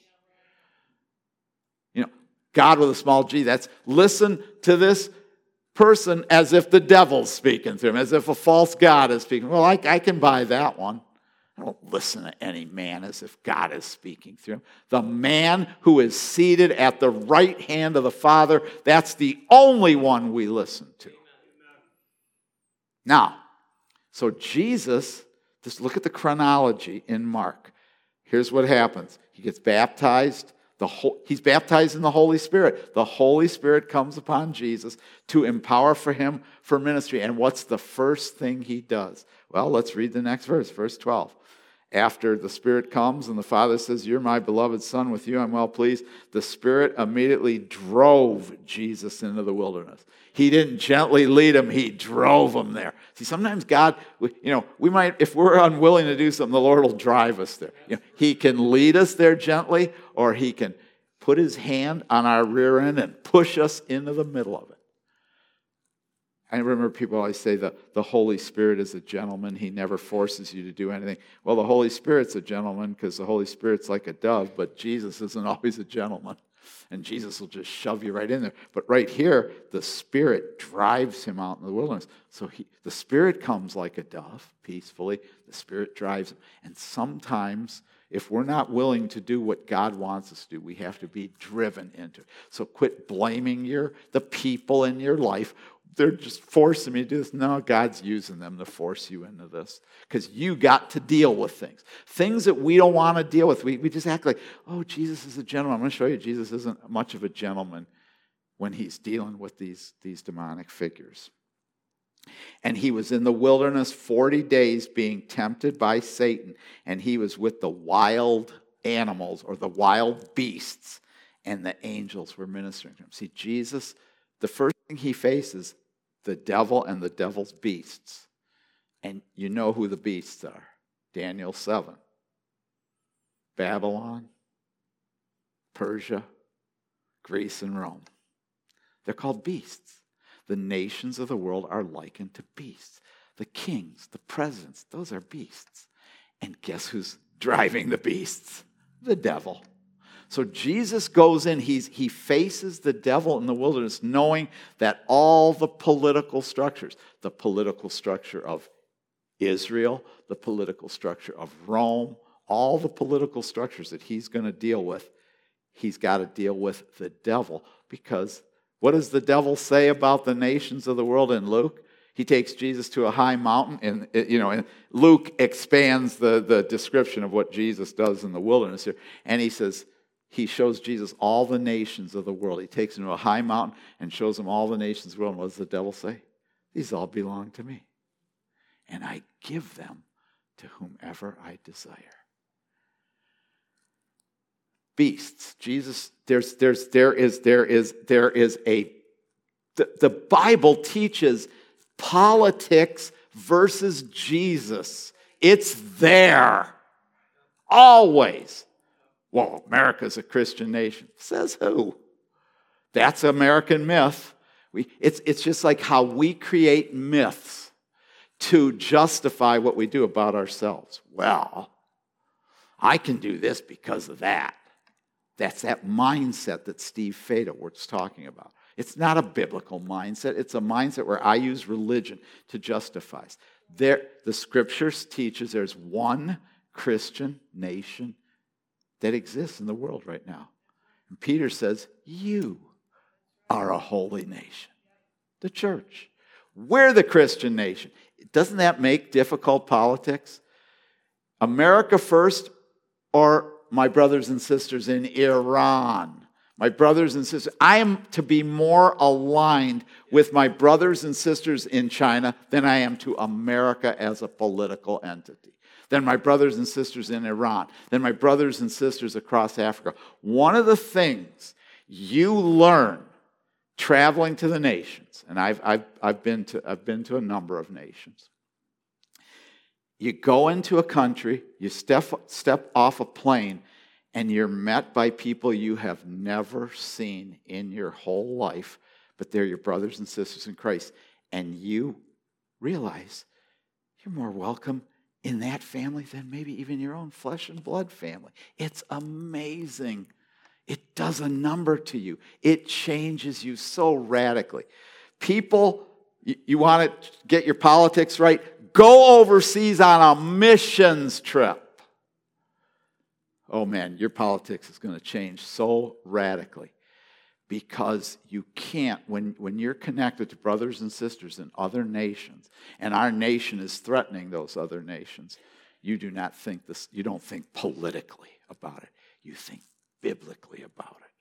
God with a small g, that's listen to this person as if the devil's speaking through him, as if a false God is speaking. Well, I can buy that one. Don't listen to any man as if God is speaking through him. The man who is seated at the right hand of the Father, that's the only one we listen to. Now, so Jesus, just look at the chronology in Mark. Here's what happens. He gets baptized. He's baptized in the Holy Spirit. The Holy Spirit comes upon Jesus to empower for him for ministry. And what's the first thing he does? Well, let's read the next verse, verse 12. After the Spirit comes and the Father says, "You're my beloved Son, with you I'm well pleased," the Spirit immediately drove Jesus into the wilderness. He didn't gently lead him, he drove him there. See, sometimes God, we might, if we're unwilling to do something, the Lord will drive us there. He can lead us there gently, or he can put his hand on our rear end and push us into the middle of it. I remember people always say that the Holy Spirit is a gentleman. He never forces you to do anything. Well, the Holy Spirit's a gentleman because the Holy Spirit's like a dove, but Jesus isn't always a gentleman. And Jesus will just shove you right in there. But right here, the Spirit drives him out in the wilderness. So the Spirit comes like a dove, peacefully. The Spirit drives him. And sometimes, if we're not willing to do what God wants us to do, we have to be driven into it. So quit blaming the people in your life. They're just forcing me to do this. No, God's using them to force you into this. Because you got to deal with things. Things that we don't want to deal with. We just act like, oh, Jesus is a gentleman. I'm going to show you Jesus isn't much of a gentleman when he's dealing with these demonic figures. And he was in the wilderness 40 days being tempted by Satan. And he was with the wild animals or the wild beasts. And the angels were ministering to him. See, Jesus, the first thing he faces, the devil and the devil's beasts. And you know who the beasts are. Daniel 7. Babylon, Persia, Greece, and Rome. They're called beasts. The nations of the world are likened to beasts. The kings, the presidents, those are beasts. And guess who's driving the beasts? The devil. So Jesus goes in, he faces the devil in the wilderness, knowing that all the political structures, the political structure of Israel, the political structure of Rome, all the political structures that he's going to deal with, he's got to deal with the devil. Because what does the devil say about the nations of the world in Luke? He takes Jesus to a high mountain, and Luke expands the description of what Jesus does in the wilderness here. And he says, he shows Jesus all the nations of the world. He takes him to a high mountain and shows him all the nations of the world. And what does the devil say? These all belong to me. And I give them to whomever I desire. Beasts. Jesus, the Bible teaches politics versus Jesus. It's there. Always. Well, America's a Christian nation. Says who? That's American myth. It's just like how we create myths to justify what we do about ourselves. Well, I can do this because of that. That's that mindset that Steve Feda was talking about. It's not a biblical mindset. It's a mindset where I use religion to justify. The Scriptures teaches there's one Christian nation that exists in the world right now. And Peter says, you are a holy nation. The church. We're the Christian nation. Doesn't that make difficult politics? America first, or my brothers and sisters in Iran? My brothers and sisters, I am to be more aligned with my brothers and sisters in China than I am to America as a political entity. Than my brothers and sisters in Iran, than my brothers and sisters across Africa. One of the things you learn traveling to the nations, and I've been to a number of nations. You go into a country, you step off a plane, and you're met by people you have never seen in your whole life, but they're your brothers and sisters in Christ, and you realize you're more welcome in that family than maybe even your own flesh and blood family. It's amazing. It does a number to you. It changes you so radically. People, you want to get your politics right? go overseas on a missions trip. Oh man, your politics is going to change so radically, because you can't, when you're connected to brothers and sisters in other nations, and our nation is threatening those other nations, you don't think politically about it. You think biblically about it.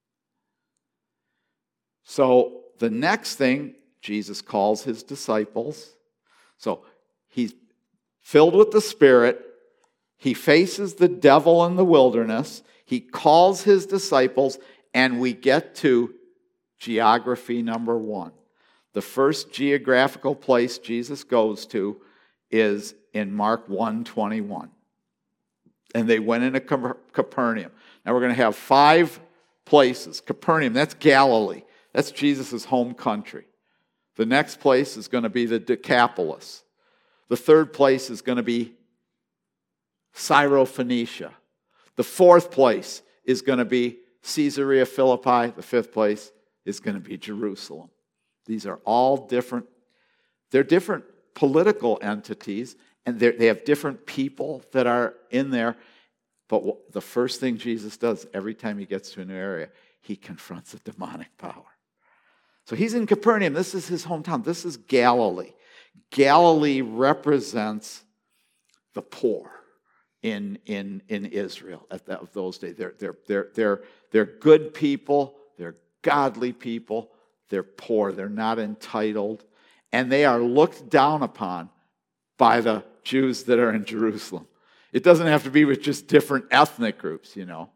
So the next thing, Jesus calls his disciples. So he's filled with the Spirit. He faces the devil in the wilderness. He calls his disciples, and we get to geography number 1. The first geographical place Jesus goes to is in Mark 1:21. And they went into Capernaum. Now we're going to have 5 places. Capernaum, that's Galilee. That's Jesus' home country. The next place is going to be the Decapolis. The third place is going to be Syrophoenicia. The fourth place is going to be Caesarea Philippi. The fifth place is going to be Jerusalem. These are all different. They're different political entities, and they have different people that are in there. But the first thing Jesus does every time he gets to a new area, he confronts a demonic power. So he's in Capernaum. This is his hometown. This is Galilee. Galilee represents the poor in Israel of those days. They're good people. They're godly people. They're poor. They're not entitled. And they are looked down upon by the Jews that are in Jerusalem. It doesn't have to be with just different ethnic groups, you know.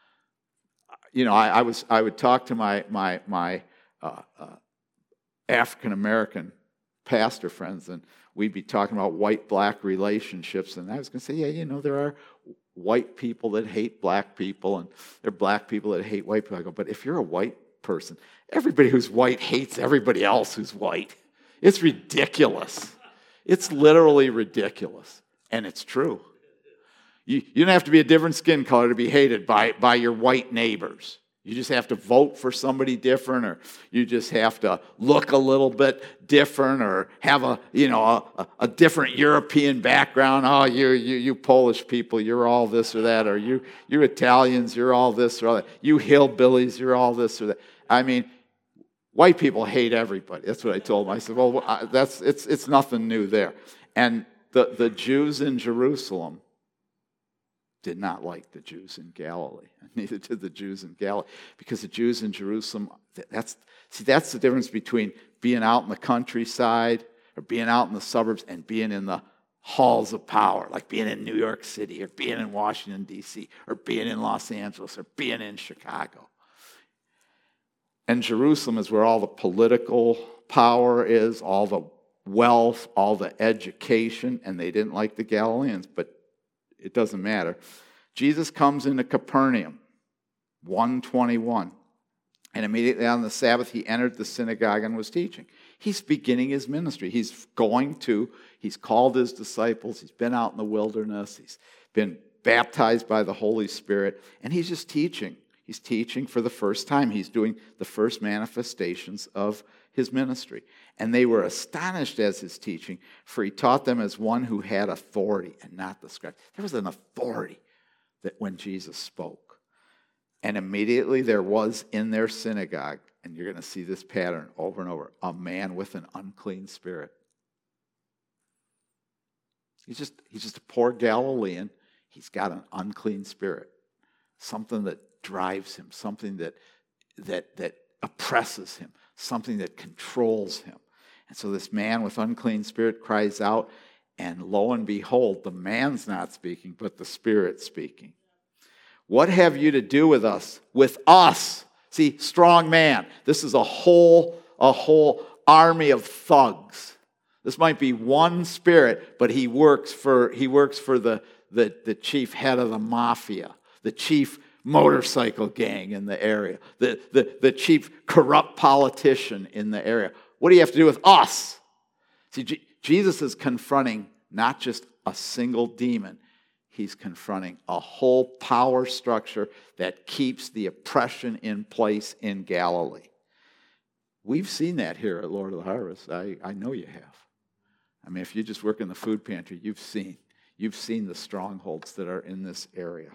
I would talk to my African American pastor friends, and we'd be talking about white-black relationships, and I was going to say, yeah, there are white people that hate black people, and there are black people that hate white people. I go, but if you're a white person, everybody who's white hates everybody else who's white. It's ridiculous. It's literally ridiculous, and it's true. You don't have to be a different skin color to be hated by your white neighbors. You just have to vote for somebody different, or you just have to look a little bit different, or have a different European background. Oh, you Polish people, you're all this or that, or you Italians, you're all this or all that. You hillbillies, you're all this or that. I mean, white people hate everybody. That's what I told them. I said, well, it's nothing new there. And the Jews in Jerusalem did not like the Jews in Galilee. Neither did the Jews in Galilee. Because the Jews in Jerusalem, that's the difference between being out in the countryside or being out in the suburbs and being in the halls of power, like being in New York City or being in Washington, D.C., or being in Los Angeles or being in Chicago. And Jerusalem is where all the political power is, all the wealth, all the education, and they didn't like the Galileans, but it doesn't matter. Jesus comes into Capernaum, 1:21, and immediately on the Sabbath he entered the synagogue and was teaching. He's beginning his ministry. He's called his disciples, he's been out in the wilderness, he's been baptized by the Holy Spirit, and he's just teaching. He's teaching for the first time. He's doing the first manifestations of his ministry. And they were astonished as his teaching, for he taught them as one who had authority and not the scribes. There was an authority that when Jesus spoke. And immediately there was in their synagogue, and you're going to see this pattern over and over, a man with an unclean spirit. He's just a poor Galilean. He's got an unclean spirit. Something that drives him, something that oppresses him, something that controls him. And so this man with unclean spirit cries out, and lo and behold, the man's not speaking, but the Spirit's speaking. What have you to do with us? With us. See, strong man. This is a whole army of thugs. This might be one spirit, but he works for the chief head of the mafia, the chief motorcycle gang in the area, the chief corrupt politician in the area. What do you have to do with us? See, Jesus is confronting not just a single demon. He's confronting a whole power structure that keeps the oppression in place in Galilee. We've seen that here at Lord of the Harvest. I know you have. I mean, if you just work in the food pantry, you've seen the strongholds that are in this area.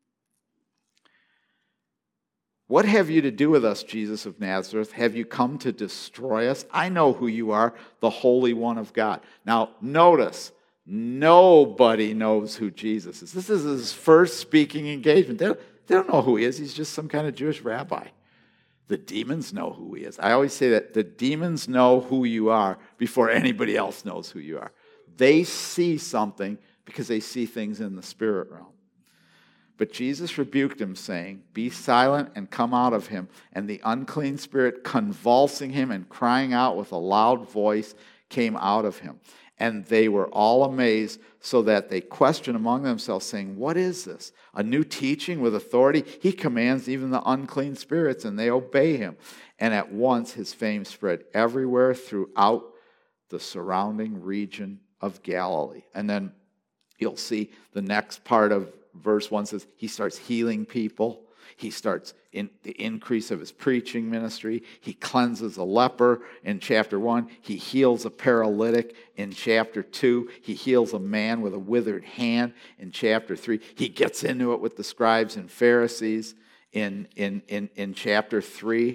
What have you to do with us, Jesus of Nazareth? Have you come to destroy us? I know who you are, the Holy One of God. Now, notice, nobody knows who Jesus is. This is his first speaking engagement. They don't know who he is. He's just some kind of Jewish rabbi. The demons know who he is. I always say that the demons know who you are before anybody else knows who you are. They see something because they see things in the spirit realm. But Jesus rebuked him, saying, "Be silent and come out of him." And the unclean spirit, convulsing him and crying out with a loud voice, came out of him. And they were all amazed, so that they questioned among themselves, saying, "What is this? A new teaching with authority? He commands even the unclean spirits, and they obey him." And at once his fame spread everywhere throughout the surrounding region of Galilee. And then you'll see the next part of verse 1 says he starts healing people. He starts in the increase of his preaching ministry. He cleanses a leper in chapter 1. He heals a paralytic in chapter 2. He heals a man with a withered hand in chapter 3. He gets into it with the scribes and Pharisees in chapter 3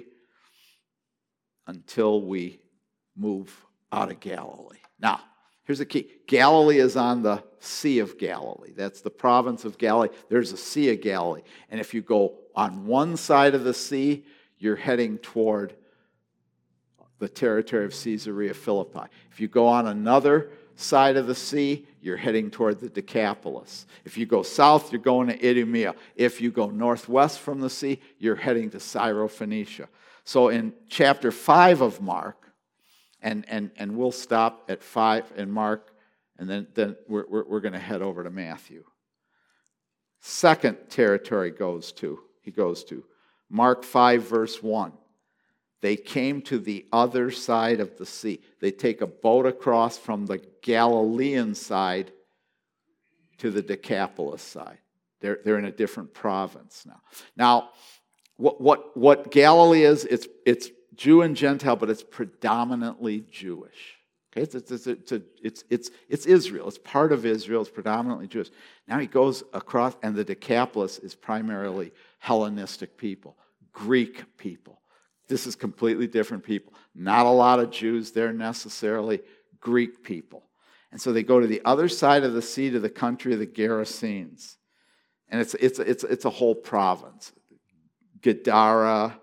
until we move out of Galilee. Now, here's the key. Galilee is on the Sea of Galilee. That's the province of Galilee. There's a Sea of Galilee. And if you go on one side of the sea, you're heading toward the territory of Caesarea Philippi. If you go on another side of the sea, you're heading toward the Decapolis. If you go south, you're going to Idumea. If you go northwest from the sea, you're heading to Syrophoenicia. So in chapter 5 of Mark, and we'll stop at 5 in Mark, and then we're going to head over to Matthew. Second territory he goes to Mark 5, verse 1. They came to the other side of the sea. They take a boat across from the Galilean side to the Decapolis side. They're in a different province now. Now, what Galilee is, it's Jew and Gentile, but it's predominantly Jewish. Okay, it's Israel. It's part of Israel. It's predominantly Jewish. Now he goes across, and the Decapolis is primarily Hellenistic people, Greek people. This is completely different people. Not a lot of Jews there necessarily, Greek people. And so they go to the other side of the sea to the country of the Gerasenes. And it's a whole province. Gadara,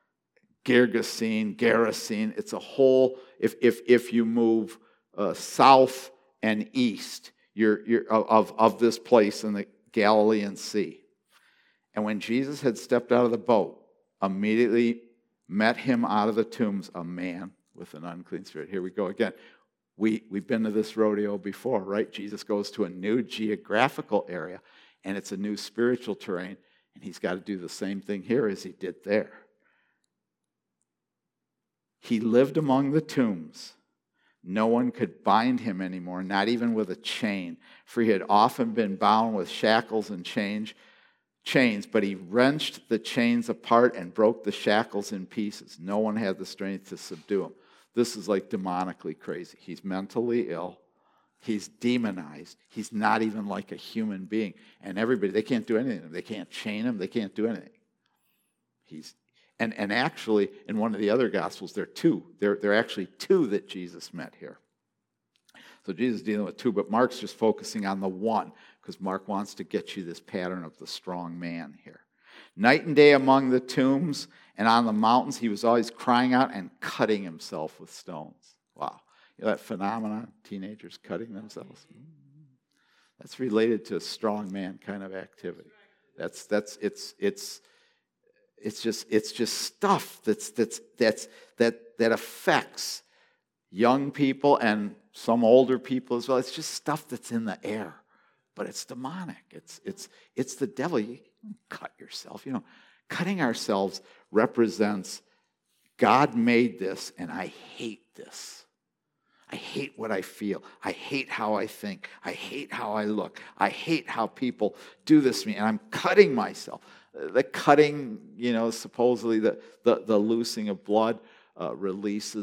Gerasene. It's a whole, if you move south and east, you're of this place in the Galilean Sea. And when Jesus had stepped out of the boat, immediately met him out of the tombs a man with an unclean spirit. Here we go again. We've been to this rodeo before, right? Jesus goes to a new geographical area, and it's a new spiritual terrain, and he's got to do the same thing here as he did there. He lived among the tombs. No one could bind him anymore, not even with a chain, for he had often been bound with shackles and chains, but he wrenched the chains apart and broke the shackles in pieces. No one had the strength to subdue him. This is like demonically crazy. He's mentally ill. He's demonized. He's not even like a human being. And everybody, they can't do anything. They can't chain him. They can't do anything. And actually, in one of the other Gospels, there are two. There are actually two that Jesus met here. So Jesus is dealing with two, but Mark's just focusing on the one, because Mark wants to get you this pattern of the strong man here. Night and day among the tombs and on the mountains, he was always crying out and cutting himself with stones. Wow. You know that phenomenon, teenagers cutting themselves? That's related to a strong man kind of activity. It's just stuff that affects young people and some older people as well. It's just stuff that's in the air, but it's demonic. It's the devil. You cut yourself. Cutting ourselves represents God made this, and I hate this. I hate what I feel. I hate how I think. I hate how I look. I hate how people do this to me, and I'm cutting myself. The cutting, supposedly the loosing of blood releases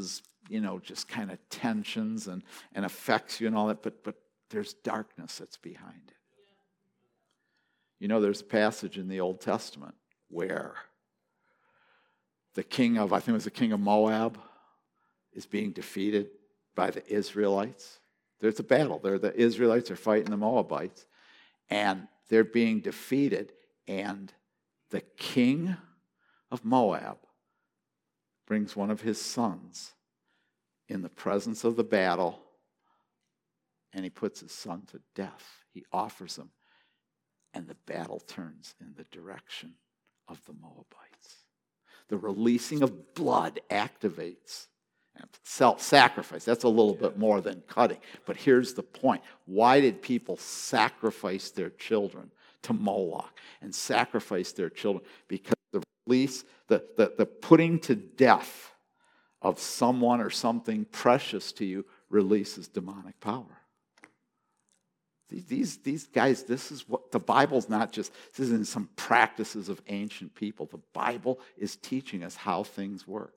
just kind of tensions and affects you and all that, but there's darkness that's behind it. There's a passage in the Old Testament where the king of, I think it was the king of Moab, is being defeated by the Israelites. There's a battle. The Israelites are fighting the Moabites, and they're being defeated, and the king of Moab brings one of his sons in the presence of the battle, and he puts his son to death. He offers him, and the battle turns in the direction of the Moabites. The releasing of blood activates self-sacrifice. That's a little bit more than cutting. But here's the point. Why did people sacrifice their children to Moloch and sacrifice their children? Because the release, the putting to death of someone or something precious to you releases demonic power. These guys, this is what the Bible's not just, this isn't some practices of ancient people. The Bible is teaching us how things work.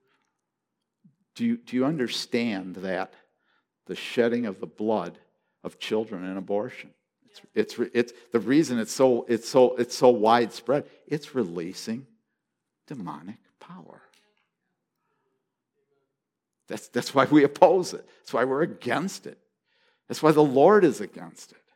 Do you understand that the shedding of the blood of children in abortion? It's the reason it's so widespread. It's releasing demonic power. That's why we oppose it. That's why we're against it. That's why the Lord is against it.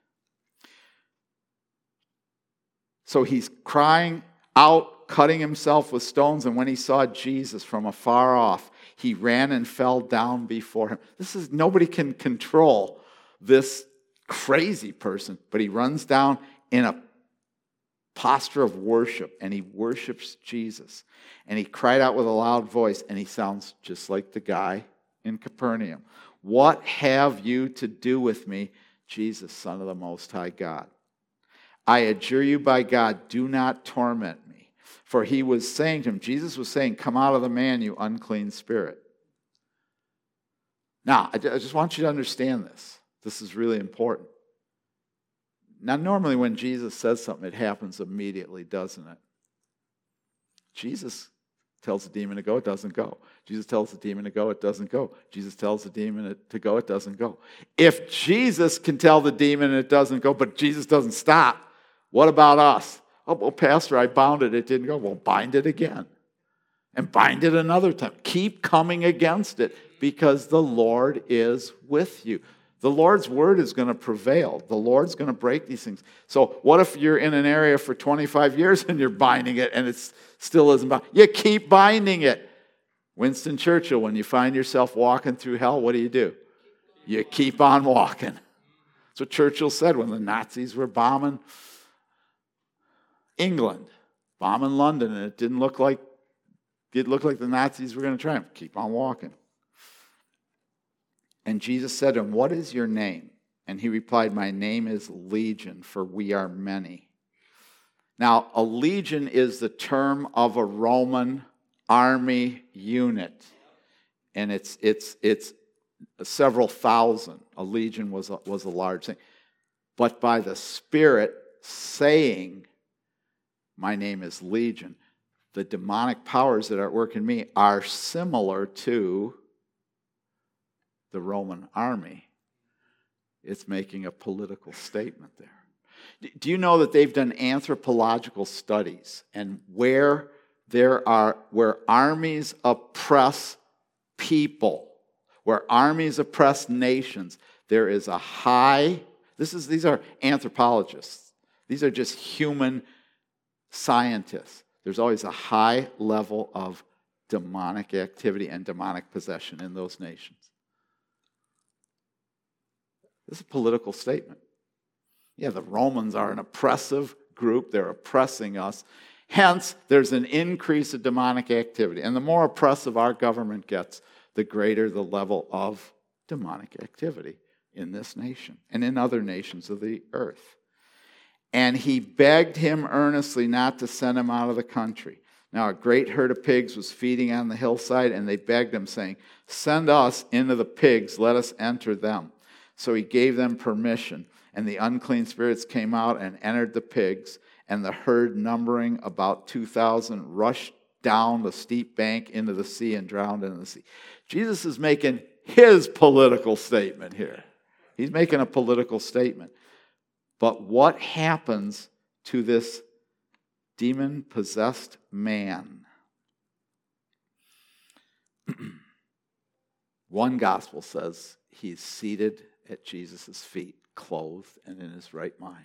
So he's crying out, cutting himself with stones, and when he saw Jesus from afar off, he ran and fell down before him. Nobody can control this crazy person, but he runs down in a posture of worship, and he worships Jesus. And he cried out with a loud voice, and he sounds just like the guy in Capernaum. What have you to do with me, Jesus, Son of the Most High God? I adjure you by God, do not torment me. For he was saying to him, Jesus was saying, come out of the man, you unclean spirit. Now, I just want you to understand this. This is really important. Now, normally when Jesus says something, it happens immediately, doesn't it? Jesus tells the demon to go, it doesn't go. Jesus tells the demon to go, it doesn't go. Jesus tells the demon to go, it doesn't go. If Jesus can tell the demon it doesn't go, but Jesus doesn't stop, what about us? Oh, well, Pastor, I bound it, it didn't go. Well, bind it again. And bind it another time. Keep coming against it because the Lord is with you. The Lord's word is going to prevail. The Lord's going to break these things. So what if you're in an area for 25 years and you're binding it and it still isn't bound? You keep binding it. Winston Churchill, when you find yourself walking through hell, what do? You keep on walking. That's what Churchill said when the Nazis were bombing England, bombing London, and it looked like the Nazis were going to triumph. Keep on walking. And Jesus said to him, what is your name? And he replied, my name is Legion, for we are many. Now, a legion is the term of a Roman army unit. And it's several thousand. A legion was a large thing. But by the Spirit saying, my name is Legion, the demonic powers that are at work in me are similar to the Roman army. It's making a political statement there. Do you know that they've done anthropological studies, and where armies oppress people, where armies oppress nations, there is a high, these are anthropologists. These are just human scientists. There's always a high level of demonic activity and demonic possession in those nations. This is a political statement. Yeah, the Romans are an oppressive group. They're oppressing us. Hence, there's an increase of demonic activity. And the more oppressive our government gets, the greater the level of demonic activity in this nation and in other nations of the earth. And he begged him earnestly not to send him out of the country. Now a great herd of pigs was feeding on the hillside, and they begged him, saying, send us into the pigs, let us enter them. So he gave them permission, and the unclean spirits came out and entered the pigs, and the herd, numbering about 2,000, rushed down the steep bank into the sea and drowned in the sea. Jesus is making his political statement here. He's making a political statement. But what happens to this demon-possessed man? One gospel says he's seated at Jesus' feet, clothed and in his right mind.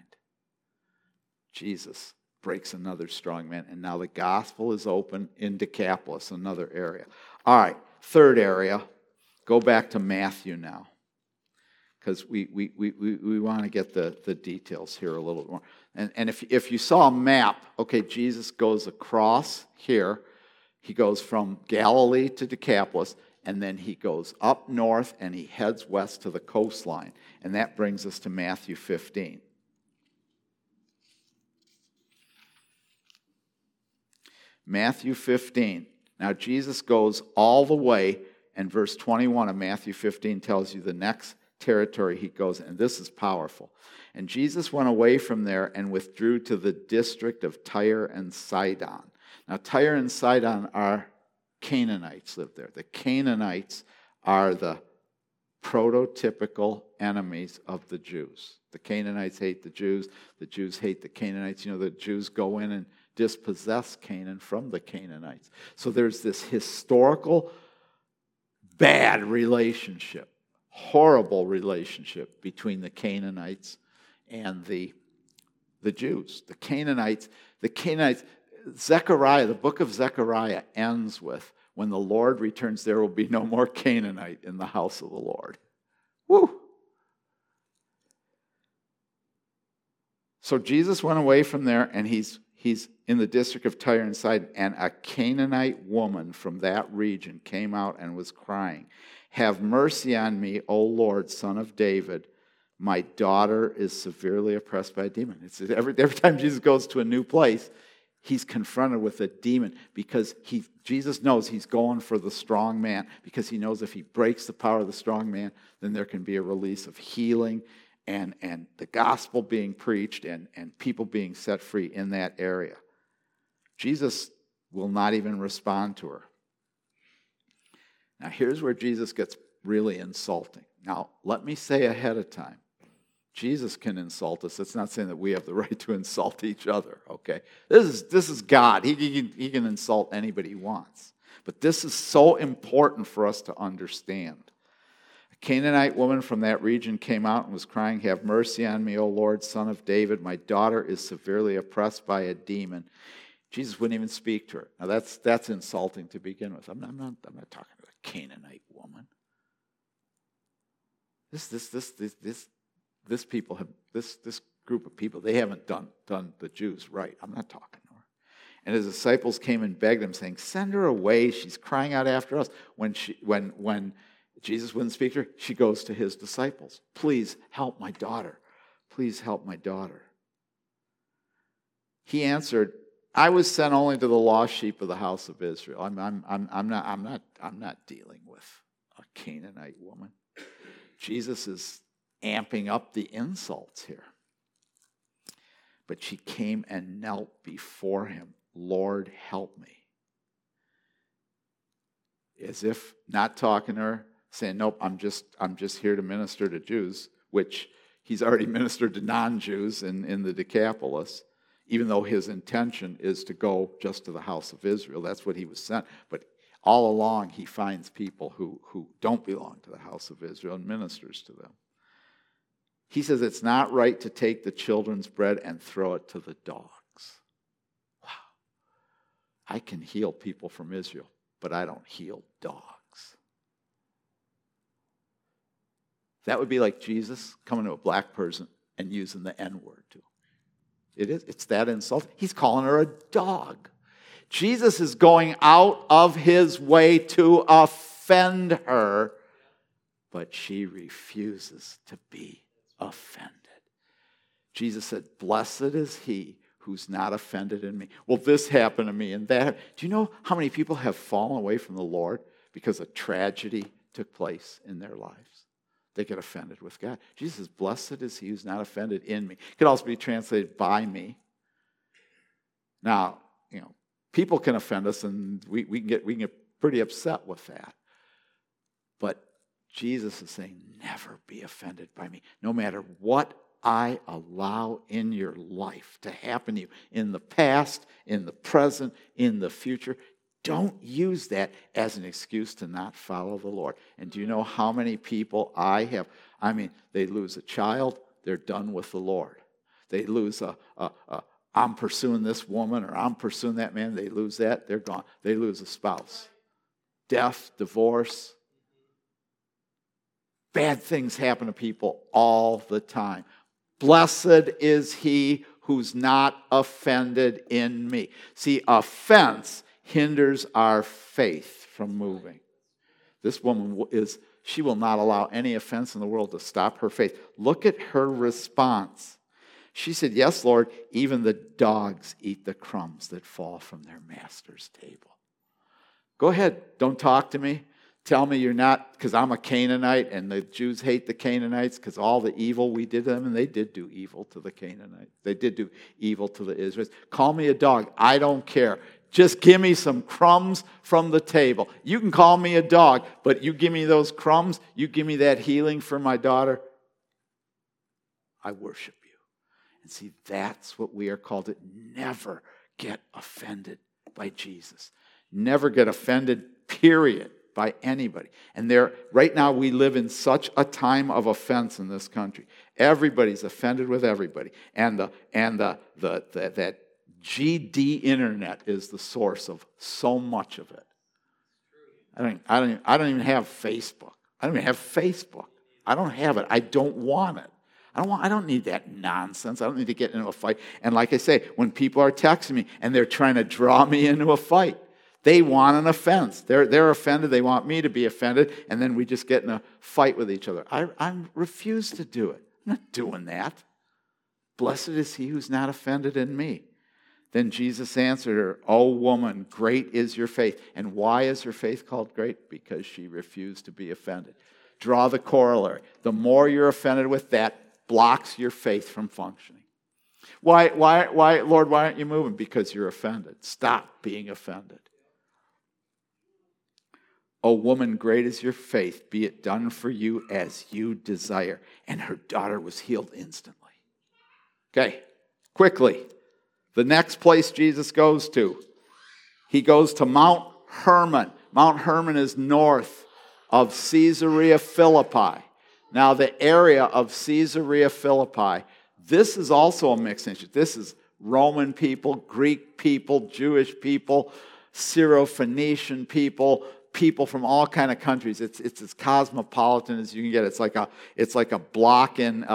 Jesus breaks another strong man, and now the gospel is open in Decapolis, another area. All right, third area. Go back to Matthew now, because we want to get the details here a little more. And if you saw a map, okay, Jesus goes across here. He goes from Galilee to Decapolis, and then he goes up north and he heads west to the coastline. And that brings us to Matthew 15. Matthew 15. Now Jesus goes all the way, and verse 21 of Matthew 15 tells you the next territory he goes in. And this is powerful. And Jesus went away from there and withdrew to the district of Tyre and Sidon. Now Tyre and Sidon are Canaanites live there. The Canaanites are the prototypical enemies of the Jews. The Canaanites hate the Jews hate the Canaanites. You know, the Jews go in and dispossess Canaan from the Canaanites. So there's this historical bad relationship, horrible relationship between the Canaanites and the Jews. The Canaanites, Zechariah, the book of Zechariah ends with, when the Lord returns, there will be no more Canaanite in the house of the Lord. Woo! So Jesus went away from there, and he's in the district of Tyre and Sidon, and a Canaanite woman from that region came out and was crying, "Have mercy on me, O Lord, Son of David. My daughter is severely oppressed by a demon." It's every time Jesus goes to a new place, he's confronted with a demon, because Jesus knows he's going for the strong man, because he knows if he breaks the power of the strong man, then there can be a release of healing and the gospel being preached and people being set free in that area. Jesus will not even respond to her. Now here's where Jesus gets really insulting. Now let me say ahead of time, Jesus can insult us. It's not saying that we have the right to insult each other, okay? This is God. He can insult anybody he wants. But this is so important for us to understand. A Canaanite woman from that region came out and was crying, "Have mercy on me, O Lord, Son of David. My daughter is severely oppressed by a demon." Jesus wouldn't even speak to her. Now that's insulting to begin with. I'm not talking to a Canaanite woman. This group of people, they haven't done the Jews right. I'm not talking to her. And his disciples came and begged him, saying, "Send her away. She's crying out after us." When Jesus wouldn't speak to her, she goes to his disciples. "Please help my daughter. Please help my daughter." He answered, "I was sent only to the lost sheep of the house of Israel." I'm not dealing with a Canaanite woman. Jesus is amping up the insults here. But she came and knelt before him. "Lord, help me." As if not talking to her, saying, "Nope, I'm just here to minister to Jews," which he's already ministered to non-Jews in the Decapolis, even though his intention is to go just to the house of Israel. That's what he was sent. But all along, he finds people who don't belong to the house of Israel and ministers to them. He says it's not right to take the children's bread and throw it to the dogs. Wow. I can heal people from Israel, but I don't heal dogs. That would be like Jesus coming to a black person and using the N-word too. It's that insult. He's calling her a dog. Jesus is going out of his way to offend her, but she refuses to be offended. Jesus said, "Blessed is he who's not offended in me." Well, this happened to me and that. Do you know how many people have fallen away from the Lord because a tragedy took place in their lives? They get offended with God. Jesus says, "Blessed is he who's not offended in me." It could also be translated by me. Now, People can offend us, and we can get pretty upset with that. But Jesus is saying, never be offended by me. No matter what I allow in your life to happen to you, in the past, in the present, in the future, don't use that as an excuse to not follow the Lord. And do you know how many people I have? I mean, they lose a child, they're done with the Lord. They lose I'm pursuing this woman, or I'm pursuing that man. They lose that, they're gone. They lose a spouse. Death, divorce. Bad things happen to people all the time. Blessed is he who's not offended in me. See, offense hinders our faith from moving. This woman she will not allow any offense in the world to stop her faith. Look at her response. She said, yes, Lord, even the dogs eat the crumbs that fall from their master's table. Go ahead, don't talk to me. Tell me you're not, because I'm a Canaanite, and the Jews hate the Canaanites because all the evil we did to them, and they did do evil to the Canaanites. They did do evil to the Israelites. Call me a dog. I don't care. Just give me some crumbs from the table. You can call me a dog, but you give me those crumbs, you give me that healing for my daughter, I worship you. And see, that's what we are called to. Never get offended by Jesus. Never get offended, period, by anybody. And right now we live in such a time of offense in this country. Everybody's offended with everybody. And that GD internet is the source of so much of it. I don't even have Facebook. I don't even have Facebook. I don't have it. I don't want it. I don't need that nonsense. I don't need to get into a fight. And like I say, when people are texting me and they're trying to draw me into a fight, they want an offense. They're offended. They want me to be offended. And then we just get in a fight with each other. I refuse to do it. I'm not doing that. Blessed is he who's not offended in me. Then Jesus answered her, "O woman, great is your faith." And why is her faith called great? Because she refused to be offended. Draw the corollary. The more you're offended with, that blocks your faith from functioning. Why, Lord, why aren't you moving? Because you're offended. Stop being offended. O woman, great is your faith. Be it done for you as you desire. And her daughter was healed instantly. Okay, quickly. The next place Jesus goes to, he goes to Mount Hermon. Mount Hermon is north of Caesarea Philippi. Now, the area of Caesarea Philippi, this is also a mixed nation. This is Roman people, Greek people, Jewish people, Syro-Phoenician people, people from all kind of countries. It's as cosmopolitan as you can get. It's like a block in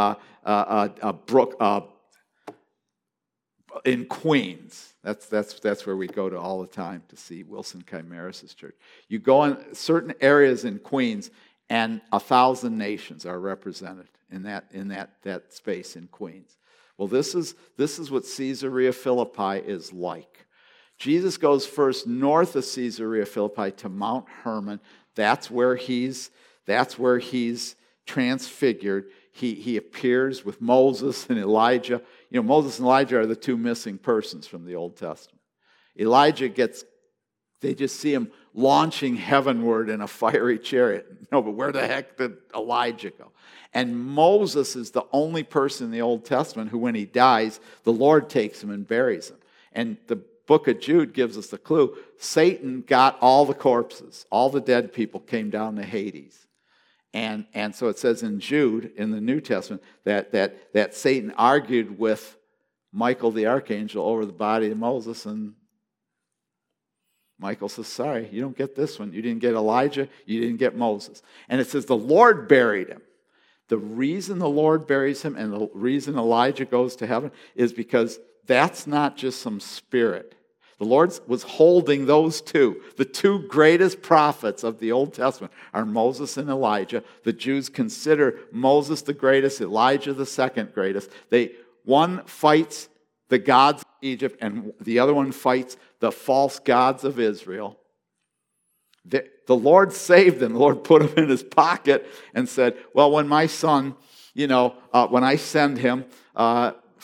in Queens. That's where we go to all the time to see Wilson Chimeras' church. You go in certain areas in Queens, and 1,000 nations are represented in that space in Queens. Well, this is what Caesarea Philippi is like. Jesus goes first north of Caesarea Philippi to Mount Hermon. That's where he's transfigured. He appears with Moses and Elijah. You know, Moses and Elijah are the two missing persons from the Old Testament. Elijah they just see him launching heavenward in a fiery chariot. No, but where the heck did Elijah go? And Moses is the only person in the Old Testament who, when he dies, the Lord takes him and buries him. And the book of Jude gives us the clue. Satan got all the corpses. All the dead people came down to Hades. And so it says in Jude, in the New Testament, that Satan argued with Michael the archangel over the body of Moses, and Michael says, sorry, you don't get this one. You didn't get Elijah, you didn't get Moses. And it says the Lord buried him. The reason the Lord buries him and the reason Elijah goes to heaven is because that's not just some spirit. The Lord was holding those two. The two greatest prophets of the Old Testament are Moses and Elijah. The Jews consider Moses the greatest, Elijah the second greatest. One fights the gods of Egypt, and the other one fights the false gods of Israel. The Lord saved them. The Lord put them in his pocket and said, well, when my son, when I send him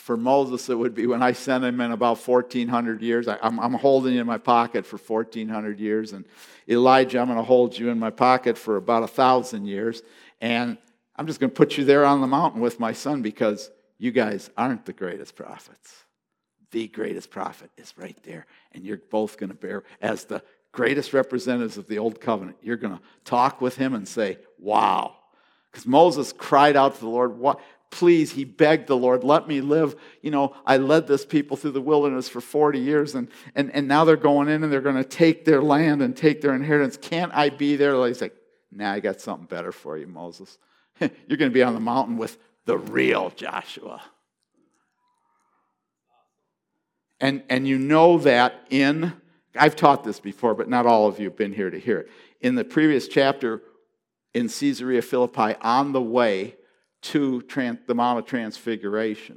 For Moses, it would be when I sent him in about 1,400 years. I'm holding you in my pocket for 1,400 years. And Elijah, I'm going to hold you in my pocket for about 1,000 years. And I'm just going to put you there on the mountain with my son because you guys aren't the greatest prophets. The greatest prophet is right there. And you're both going to bear, as the greatest representatives of the old covenant, you're going to talk with him and say, wow. Because Moses cried out to the Lord, what? Please, he begged the Lord, let me live. I led this people through the wilderness for 40 years, and now they're going in and they're going to take their land and take their inheritance. Can't I be there? He's like, nah, I got something better for you, Moses. You're going to be on the mountain with the real Joshua. And you know that I've taught this before, but not all of you have been here to hear it. In the previous chapter, in Caesarea Philippi, on the way to the Mount of Transfiguration,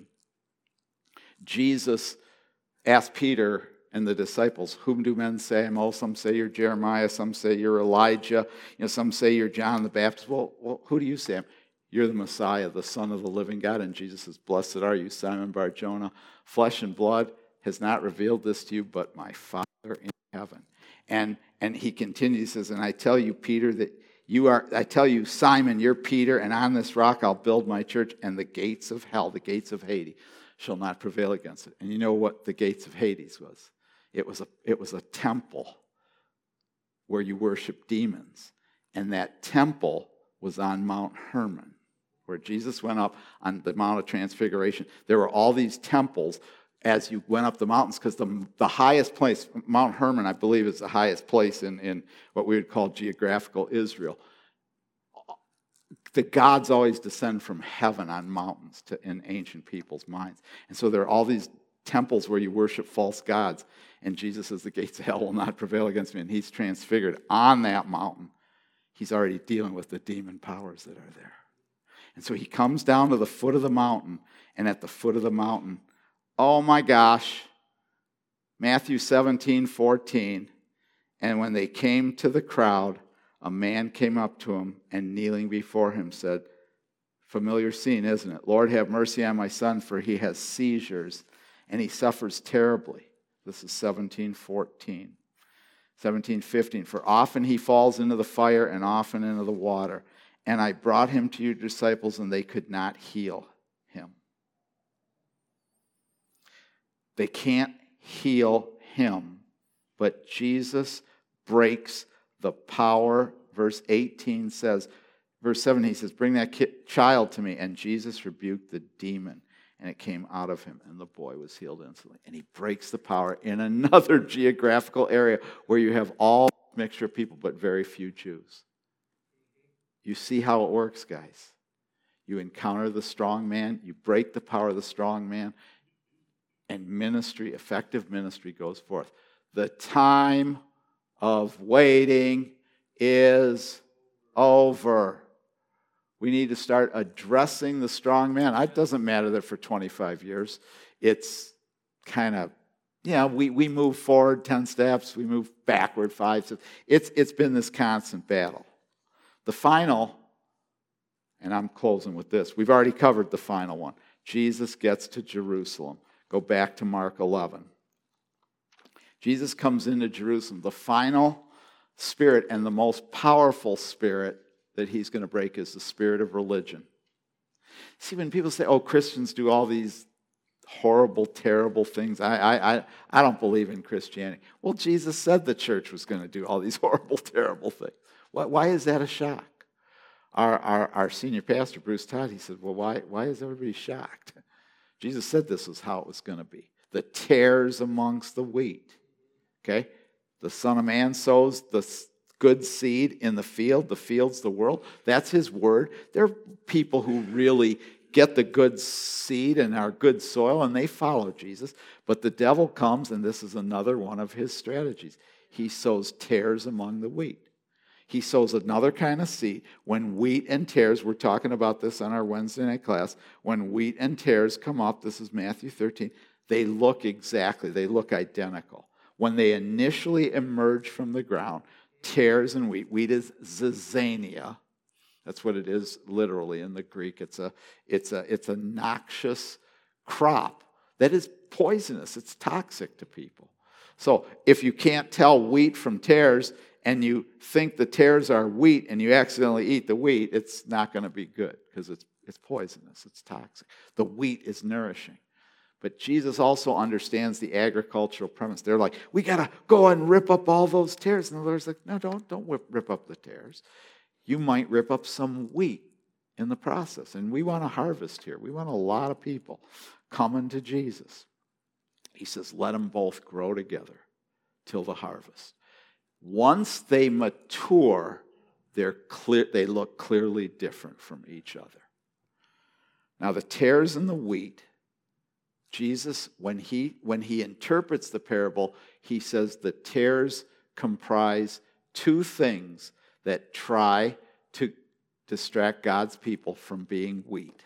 Jesus asked Peter and the disciples, whom do men say I'm? Oh, some say you're Jeremiah, some say you're Elijah, some say you're John the Baptist. Well, who do you say I'm? You're the Messiah, the Son of the living God. And Jesus says, blessed are you, Simon Bar-Jonah. Flesh and blood has not revealed this to you, but my Father in heaven. And he continues, he says, and I tell you, Peter, that I tell you, Simon, you're Peter, and on this rock I'll build my church, and the gates of hell, the gates of Hades, shall not prevail against it. And you know what the gates of Hades was? It was a temple where you worship demons. And that temple was on Mount Hermon, where Jesus went up on the Mount of Transfiguration. There were all these temples as you went up the mountains, because the highest place, Mount Hermon, I believe, is the highest place in what we would call geographical Israel. The gods always descend from heaven on mountains in ancient people's minds. And so there are all these temples where you worship false gods. And Jesus says, the gates of hell will not prevail against me. And he's transfigured on that mountain. He's already dealing with the demon powers that are there. And so he comes down to the foot of the mountain, and at the foot of the mountain, oh my gosh, Matthew 17:14, and when they came to the crowd, a man came up to him and kneeling before him said, familiar scene, isn't it? Lord, have mercy on my son, for he has seizures and he suffers terribly. This is 17:14. 17:15, for often he falls into the fire and often into the water. And I brought him to your disciples and they could not heal him. They can't heal him, but Jesus breaks the power. Verse 17 says, bring that child to me. And Jesus rebuked the demon, and it came out of him, and the boy was healed instantly. And he breaks the power in another geographical area where you have all mixture of people, but very few Jews. You see how it works, guys. You encounter the strong man, you break the power of the strong man, and ministry, effective ministry, goes forth. The time of waiting is over. We need to start addressing the strong man. It doesn't matter that for 25 years. It's kind of, we move forward 10 steps, we move backward 5 steps. It's been this constant battle. The final, and I'm closing with this. We've already covered the final one. Jesus gets to Jerusalem. Go back to Mark 11. Jesus comes into Jerusalem. The final spirit and the most powerful spirit that he's going to break is the spirit of religion. See, when people say, oh, Christians do all these horrible, terrible things, I don't believe in Christianity. Well, Jesus said the church was going to do all these horrible, terrible things. Why is that a shock? Our senior pastor, Bruce Todd, he said, well, why is everybody shocked? Jesus said this was how it was going to be. The tares amongst the wheat. Okay? The Son of Man sows the good seed in the field. The field's the world. That's his word. There are people who really get the good seed and are good soil, and they follow Jesus. But the devil comes, and this is another one of his strategies. He sows tares among the wheat. He sows another kind of seed. When wheat and tares, we're talking about this on our Wednesday night class, when wheat and tares come up, this is Matthew 13, they look identical. When they initially emerge from the ground, tares and wheat is zizania. That's what it is literally in the Greek. It's a noxious crop that is poisonous. It's toxic to people. So if you can't tell wheat from tares and you think the tares are wheat and you accidentally eat the wheat, it's not going to be good because it's poisonous. It's toxic. The wheat is nourishing. But Jesus also understands the agricultural premise. They're like, we got to go and rip up all those tares. And the Lord's like, no, don't rip up the tares. You might rip up some wheat in the process. And we want to harvest here. We want a lot of people coming to Jesus. He says, let them both grow together till the harvest. Once they mature, they look clearly different from each other. Now, the tares and the wheat, Jesus, when he interprets the parable, he says the tares comprise two things that try to distract God's people from being wheat.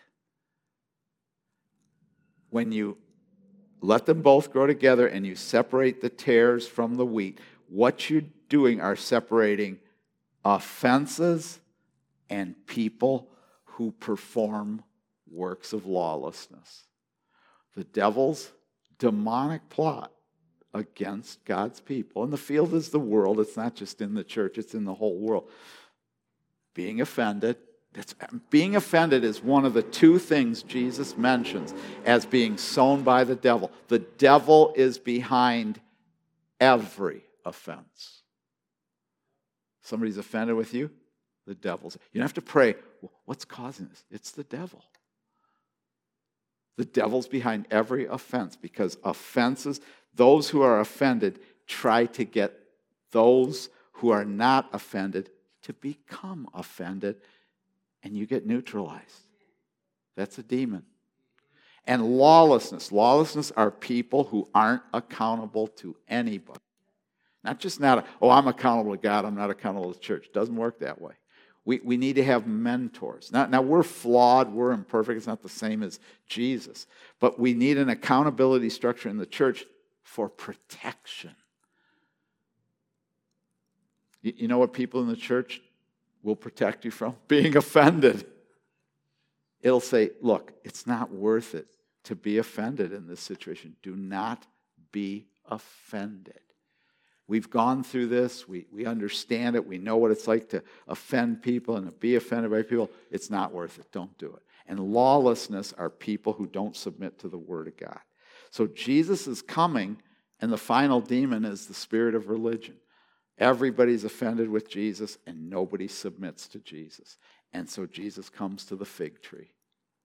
When you let them both grow together and you separate the tares from the wheat, what you're doing are separating offenses and people who perform works of lawlessness. The devil's demonic plot against God's people. And the field is the world. It's not just in the church. It's in the whole world. Being offended. Being offended is one of the two things Jesus mentions as being sown by the devil. The devil is behind every offense. Somebody's offended with you, the devil's. You don't have to pray, what's causing this? It's the devil. The devil's behind every offense because offenses, those who are offended try to get those who are not offended to become offended, and you get neutralized. That's a demon. And lawlessness. Lawlessness are people who aren't accountable to anybody. I'm accountable to God, I'm not accountable to the church. It doesn't work that way. We need to have mentors. Now, we're flawed, we're imperfect, it's not the same as Jesus. But we need an accountability structure in the church for protection. You know what people in the church will protect you from? Being offended. It'll say, look, it's not worth it to be offended in this situation. Do not be offended. We've gone through this. We understand it. We know what it's like to offend people and to be offended by people. It's not worth it. Don't do it. And lawlessness are people who don't submit to the Word of God. So Jesus is coming, and the final demon is the spirit of religion. Everybody's offended with Jesus, and nobody submits to Jesus. And so Jesus comes to the fig tree.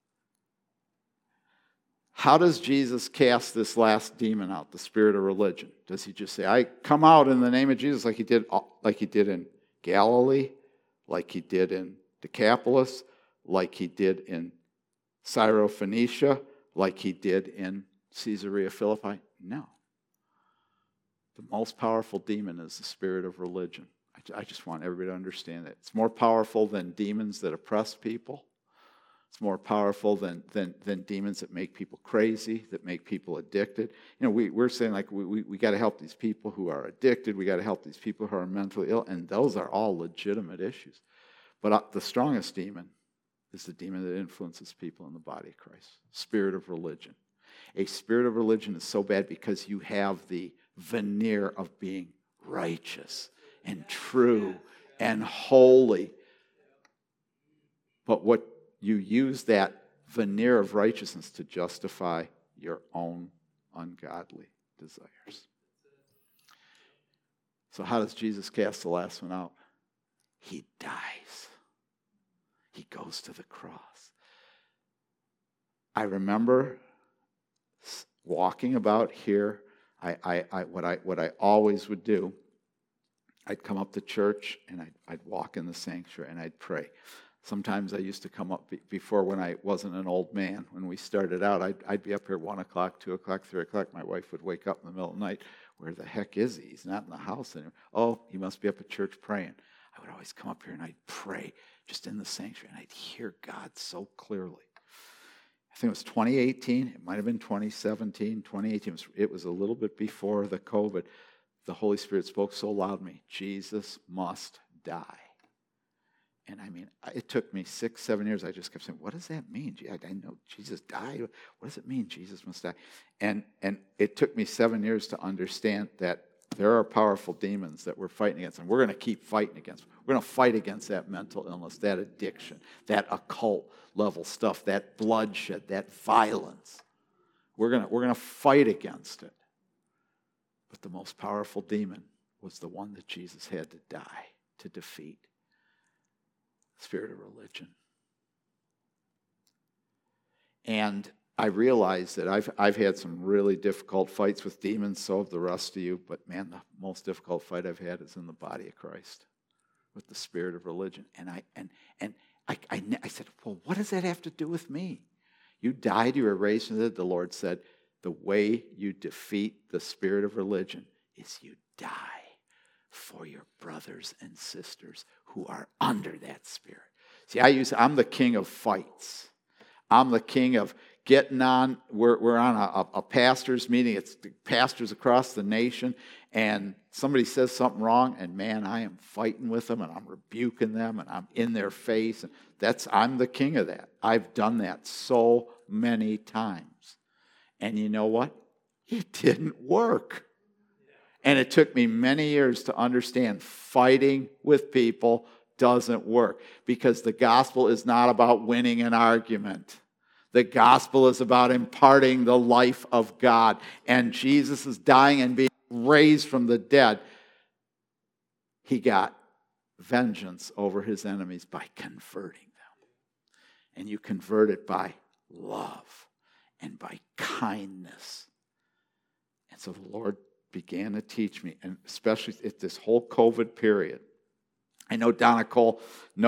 How does Jesus cast this last demon out, the spirit of religion? Does he just say, I come out in the name of Jesus like he did in Galilee, like he did in Decapolis, like he did in Syrophoenicia, like he did in Caesarea Philippi? No. The most powerful demon is the spirit of religion. I just want everybody to understand that. It's more powerful than demons that oppress people. It's more powerful than demons that make people crazy, that make people addicted. You know, we're saying like we got to help these people who are addicted. We got to help these people who are mentally ill, and those are all legitimate issues. But the strongest demon is the demon that influences people in the body of Christ. Spirit of religion. A spirit of religion is so bad because you have the veneer of being righteous and true and holy. But what you use that veneer of righteousness to justify your own ungodly desires. So how does Jesus cast the last one out? He dies. He goes to the cross. I remember walking about here. What I always would do, I'd come up to church and I'd walk in the sanctuary and I'd pray. Sometimes I used to come up before when I wasn't an old man. When we started out, I'd be up here 1 o'clock, 2 o'clock, 3 o'clock. My wife would wake up in the middle of the night. Where the heck is he? He's not in the house anymore. Oh, he must be up at church praying. I would always come up here and I'd pray just in the sanctuary, and I'd hear God so clearly. I think it was 2018. It might have been 2017. 2018. It was a little bit before the COVID. The Holy Spirit spoke so loud to me, Jesus must die. And I mean, it took me 6, 7 years. I just kept saying, what does that mean? I know Jesus died. What does it mean Jesus must die? And it took me 7 years to understand that there are powerful demons that we're fighting against, and we're going to keep fighting against. We're going to fight against that mental illness, that addiction, that occult level stuff, that bloodshed, that violence. We're going to fight against it. But the most powerful demon was the one that Jesus had to die to defeat. Spirit of religion. And I realize that I've had some really difficult fights with demons, so have the rest of you, but man, the most difficult fight I've had is in the body of Christ with the spirit of religion. And I said, well, what does that have to do with me? You died, you were raised from the dead. The Lord said, the way you defeat the spirit of religion is you die for your brothers and sisters who are under that spirit. See, I'm the king of fights. I'm the king of getting on. We're on a pastor's meeting. It's the pastors across the nation, and somebody says something wrong, and man, I am fighting with them, and I'm rebuking them, and I'm in their face. And I'm the king of that. I've done that so many times. And you know what? It didn't work. And it took me many years to understand fighting with people doesn't work, because the gospel is not about winning an argument. The gospel is about imparting the life of God. And Jesus is dying and being raised from the dead. He got vengeance over his enemies by converting them. And you convert it by love and by kindness. And so the Lord began to teach me, and especially at this whole COVID period. I know Donna Cole,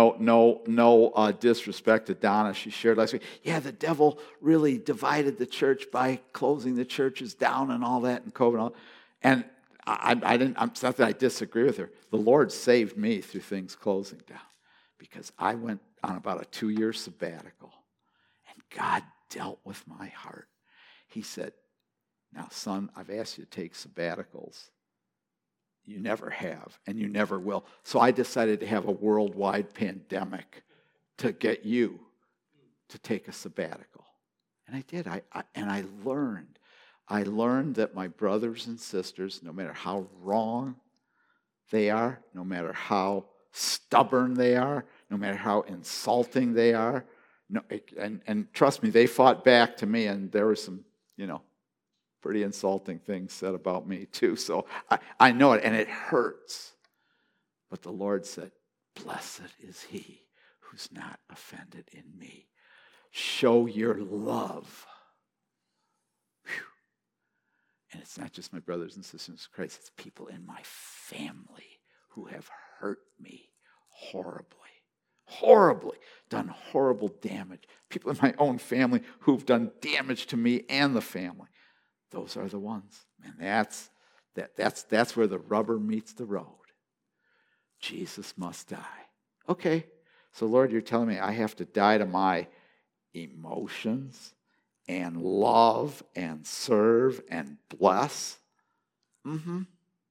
no disrespect to Donna. She shared last week, yeah, the devil really divided the church by closing the churches down and all that, and COVID and all. And it's not that I disagree with her. The Lord saved me through things closing down, because I went on about a 2-year sabbatical, and God dealt with my heart. He said, now, son, I've asked you to take sabbaticals. You never have, and you never will. So I decided to have a worldwide pandemic to get you to take a sabbatical. And I did. I learned. I learned that my brothers and sisters, no matter how wrong they are, no matter how stubborn they are, no matter how insulting they are, and trust me, they fought back to me, and there were some, pretty insulting things said about me too. So I know it, and it hurts. But the Lord said, blessed is he who's not offended in me. Show your love. Whew. And it's not just my brothers and sisters in Christ, it's people in my family who have hurt me horribly, done horrible damage. People in my own family who've done damage to me and the family. Those are the ones. And that's where the rubber meets the road. Jesus must die. Okay, so Lord, you're telling me I have to die to my emotions and love and serve and bless? Mm-hmm.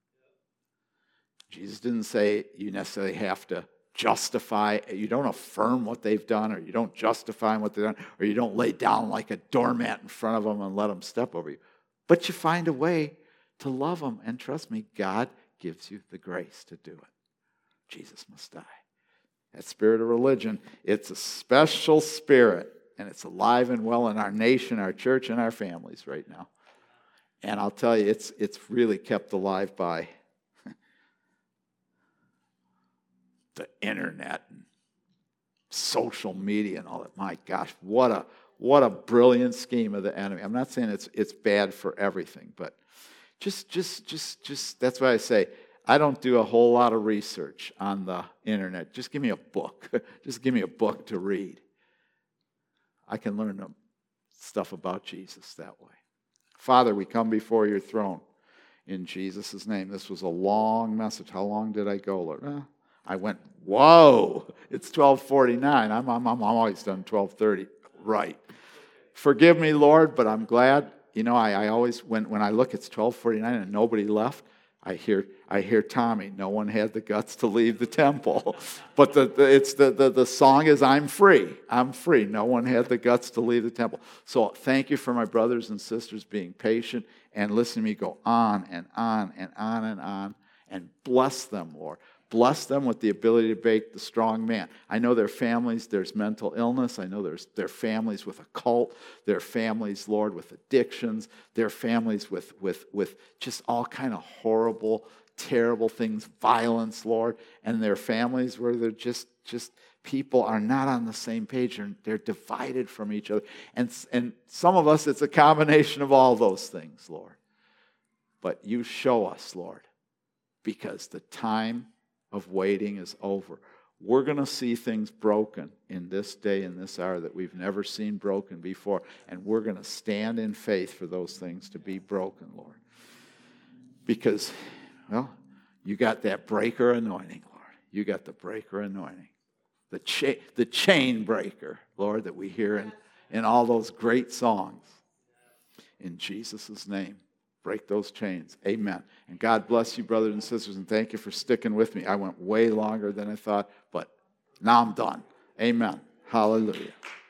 Jesus didn't say you necessarily have to justify, you don't affirm what they've done, or you don't justify what they've done, or you don't lay down like a doormat in front of them and let them step over you. But you find a way to love them. And trust me, God gives you the grace to do it. Jesus must die. That spirit of religion, it's a special spirit. And it's alive and well in our nation, our church, and our families right now. And I'll tell you, it's really kept alive by the internet and social media and all that. My gosh, what a brilliant scheme of the enemy. I'm not saying it's bad for everything, but just that's why I say I don't do a whole lot of research on the internet. Just give me a book. Just give me a book to read. I can learn stuff about Jesus that way. Father, we come before your throne in Jesus' name. This was a long message. How long did I go, Lord? I went, whoa, it's 12:49. I'm always done 12:30. Right. Forgive me, Lord, but I'm glad. I always, when I look, it's 12:49 and nobody left. I hear Tommy. No one had the guts to leave the temple. But the song is, I'm free. I'm free. No one had the guts to leave the temple. So thank you for my brothers and sisters being patient and listening to me go on and on and on and on. And bless them, Lord. Bless them with the ability to make the strong man. I know their families, there's mental illness. I know there's their families with a cult. Their families, Lord, with addictions. Their families with just all kind of horrible, terrible things, violence, Lord. And their families where they're just people are not on the same page. They're divided from each other. And some of us, it's a combination of all those things, Lord. But you show us, Lord, because the time of waiting is over. We're going to see things broken in this day and this hour that we've never seen broken before, and we're going to stand in faith for those things to be broken, Lord. Because, well, you got that breaker anointing, Lord. You got the breaker anointing. The chain breaker, Lord, that we hear in all those great songs. In Jesus' name. Break those chains. Amen. And God bless you, brothers and sisters, and thank you for sticking with me. I went way longer than I thought, but now I'm done. Amen. Hallelujah.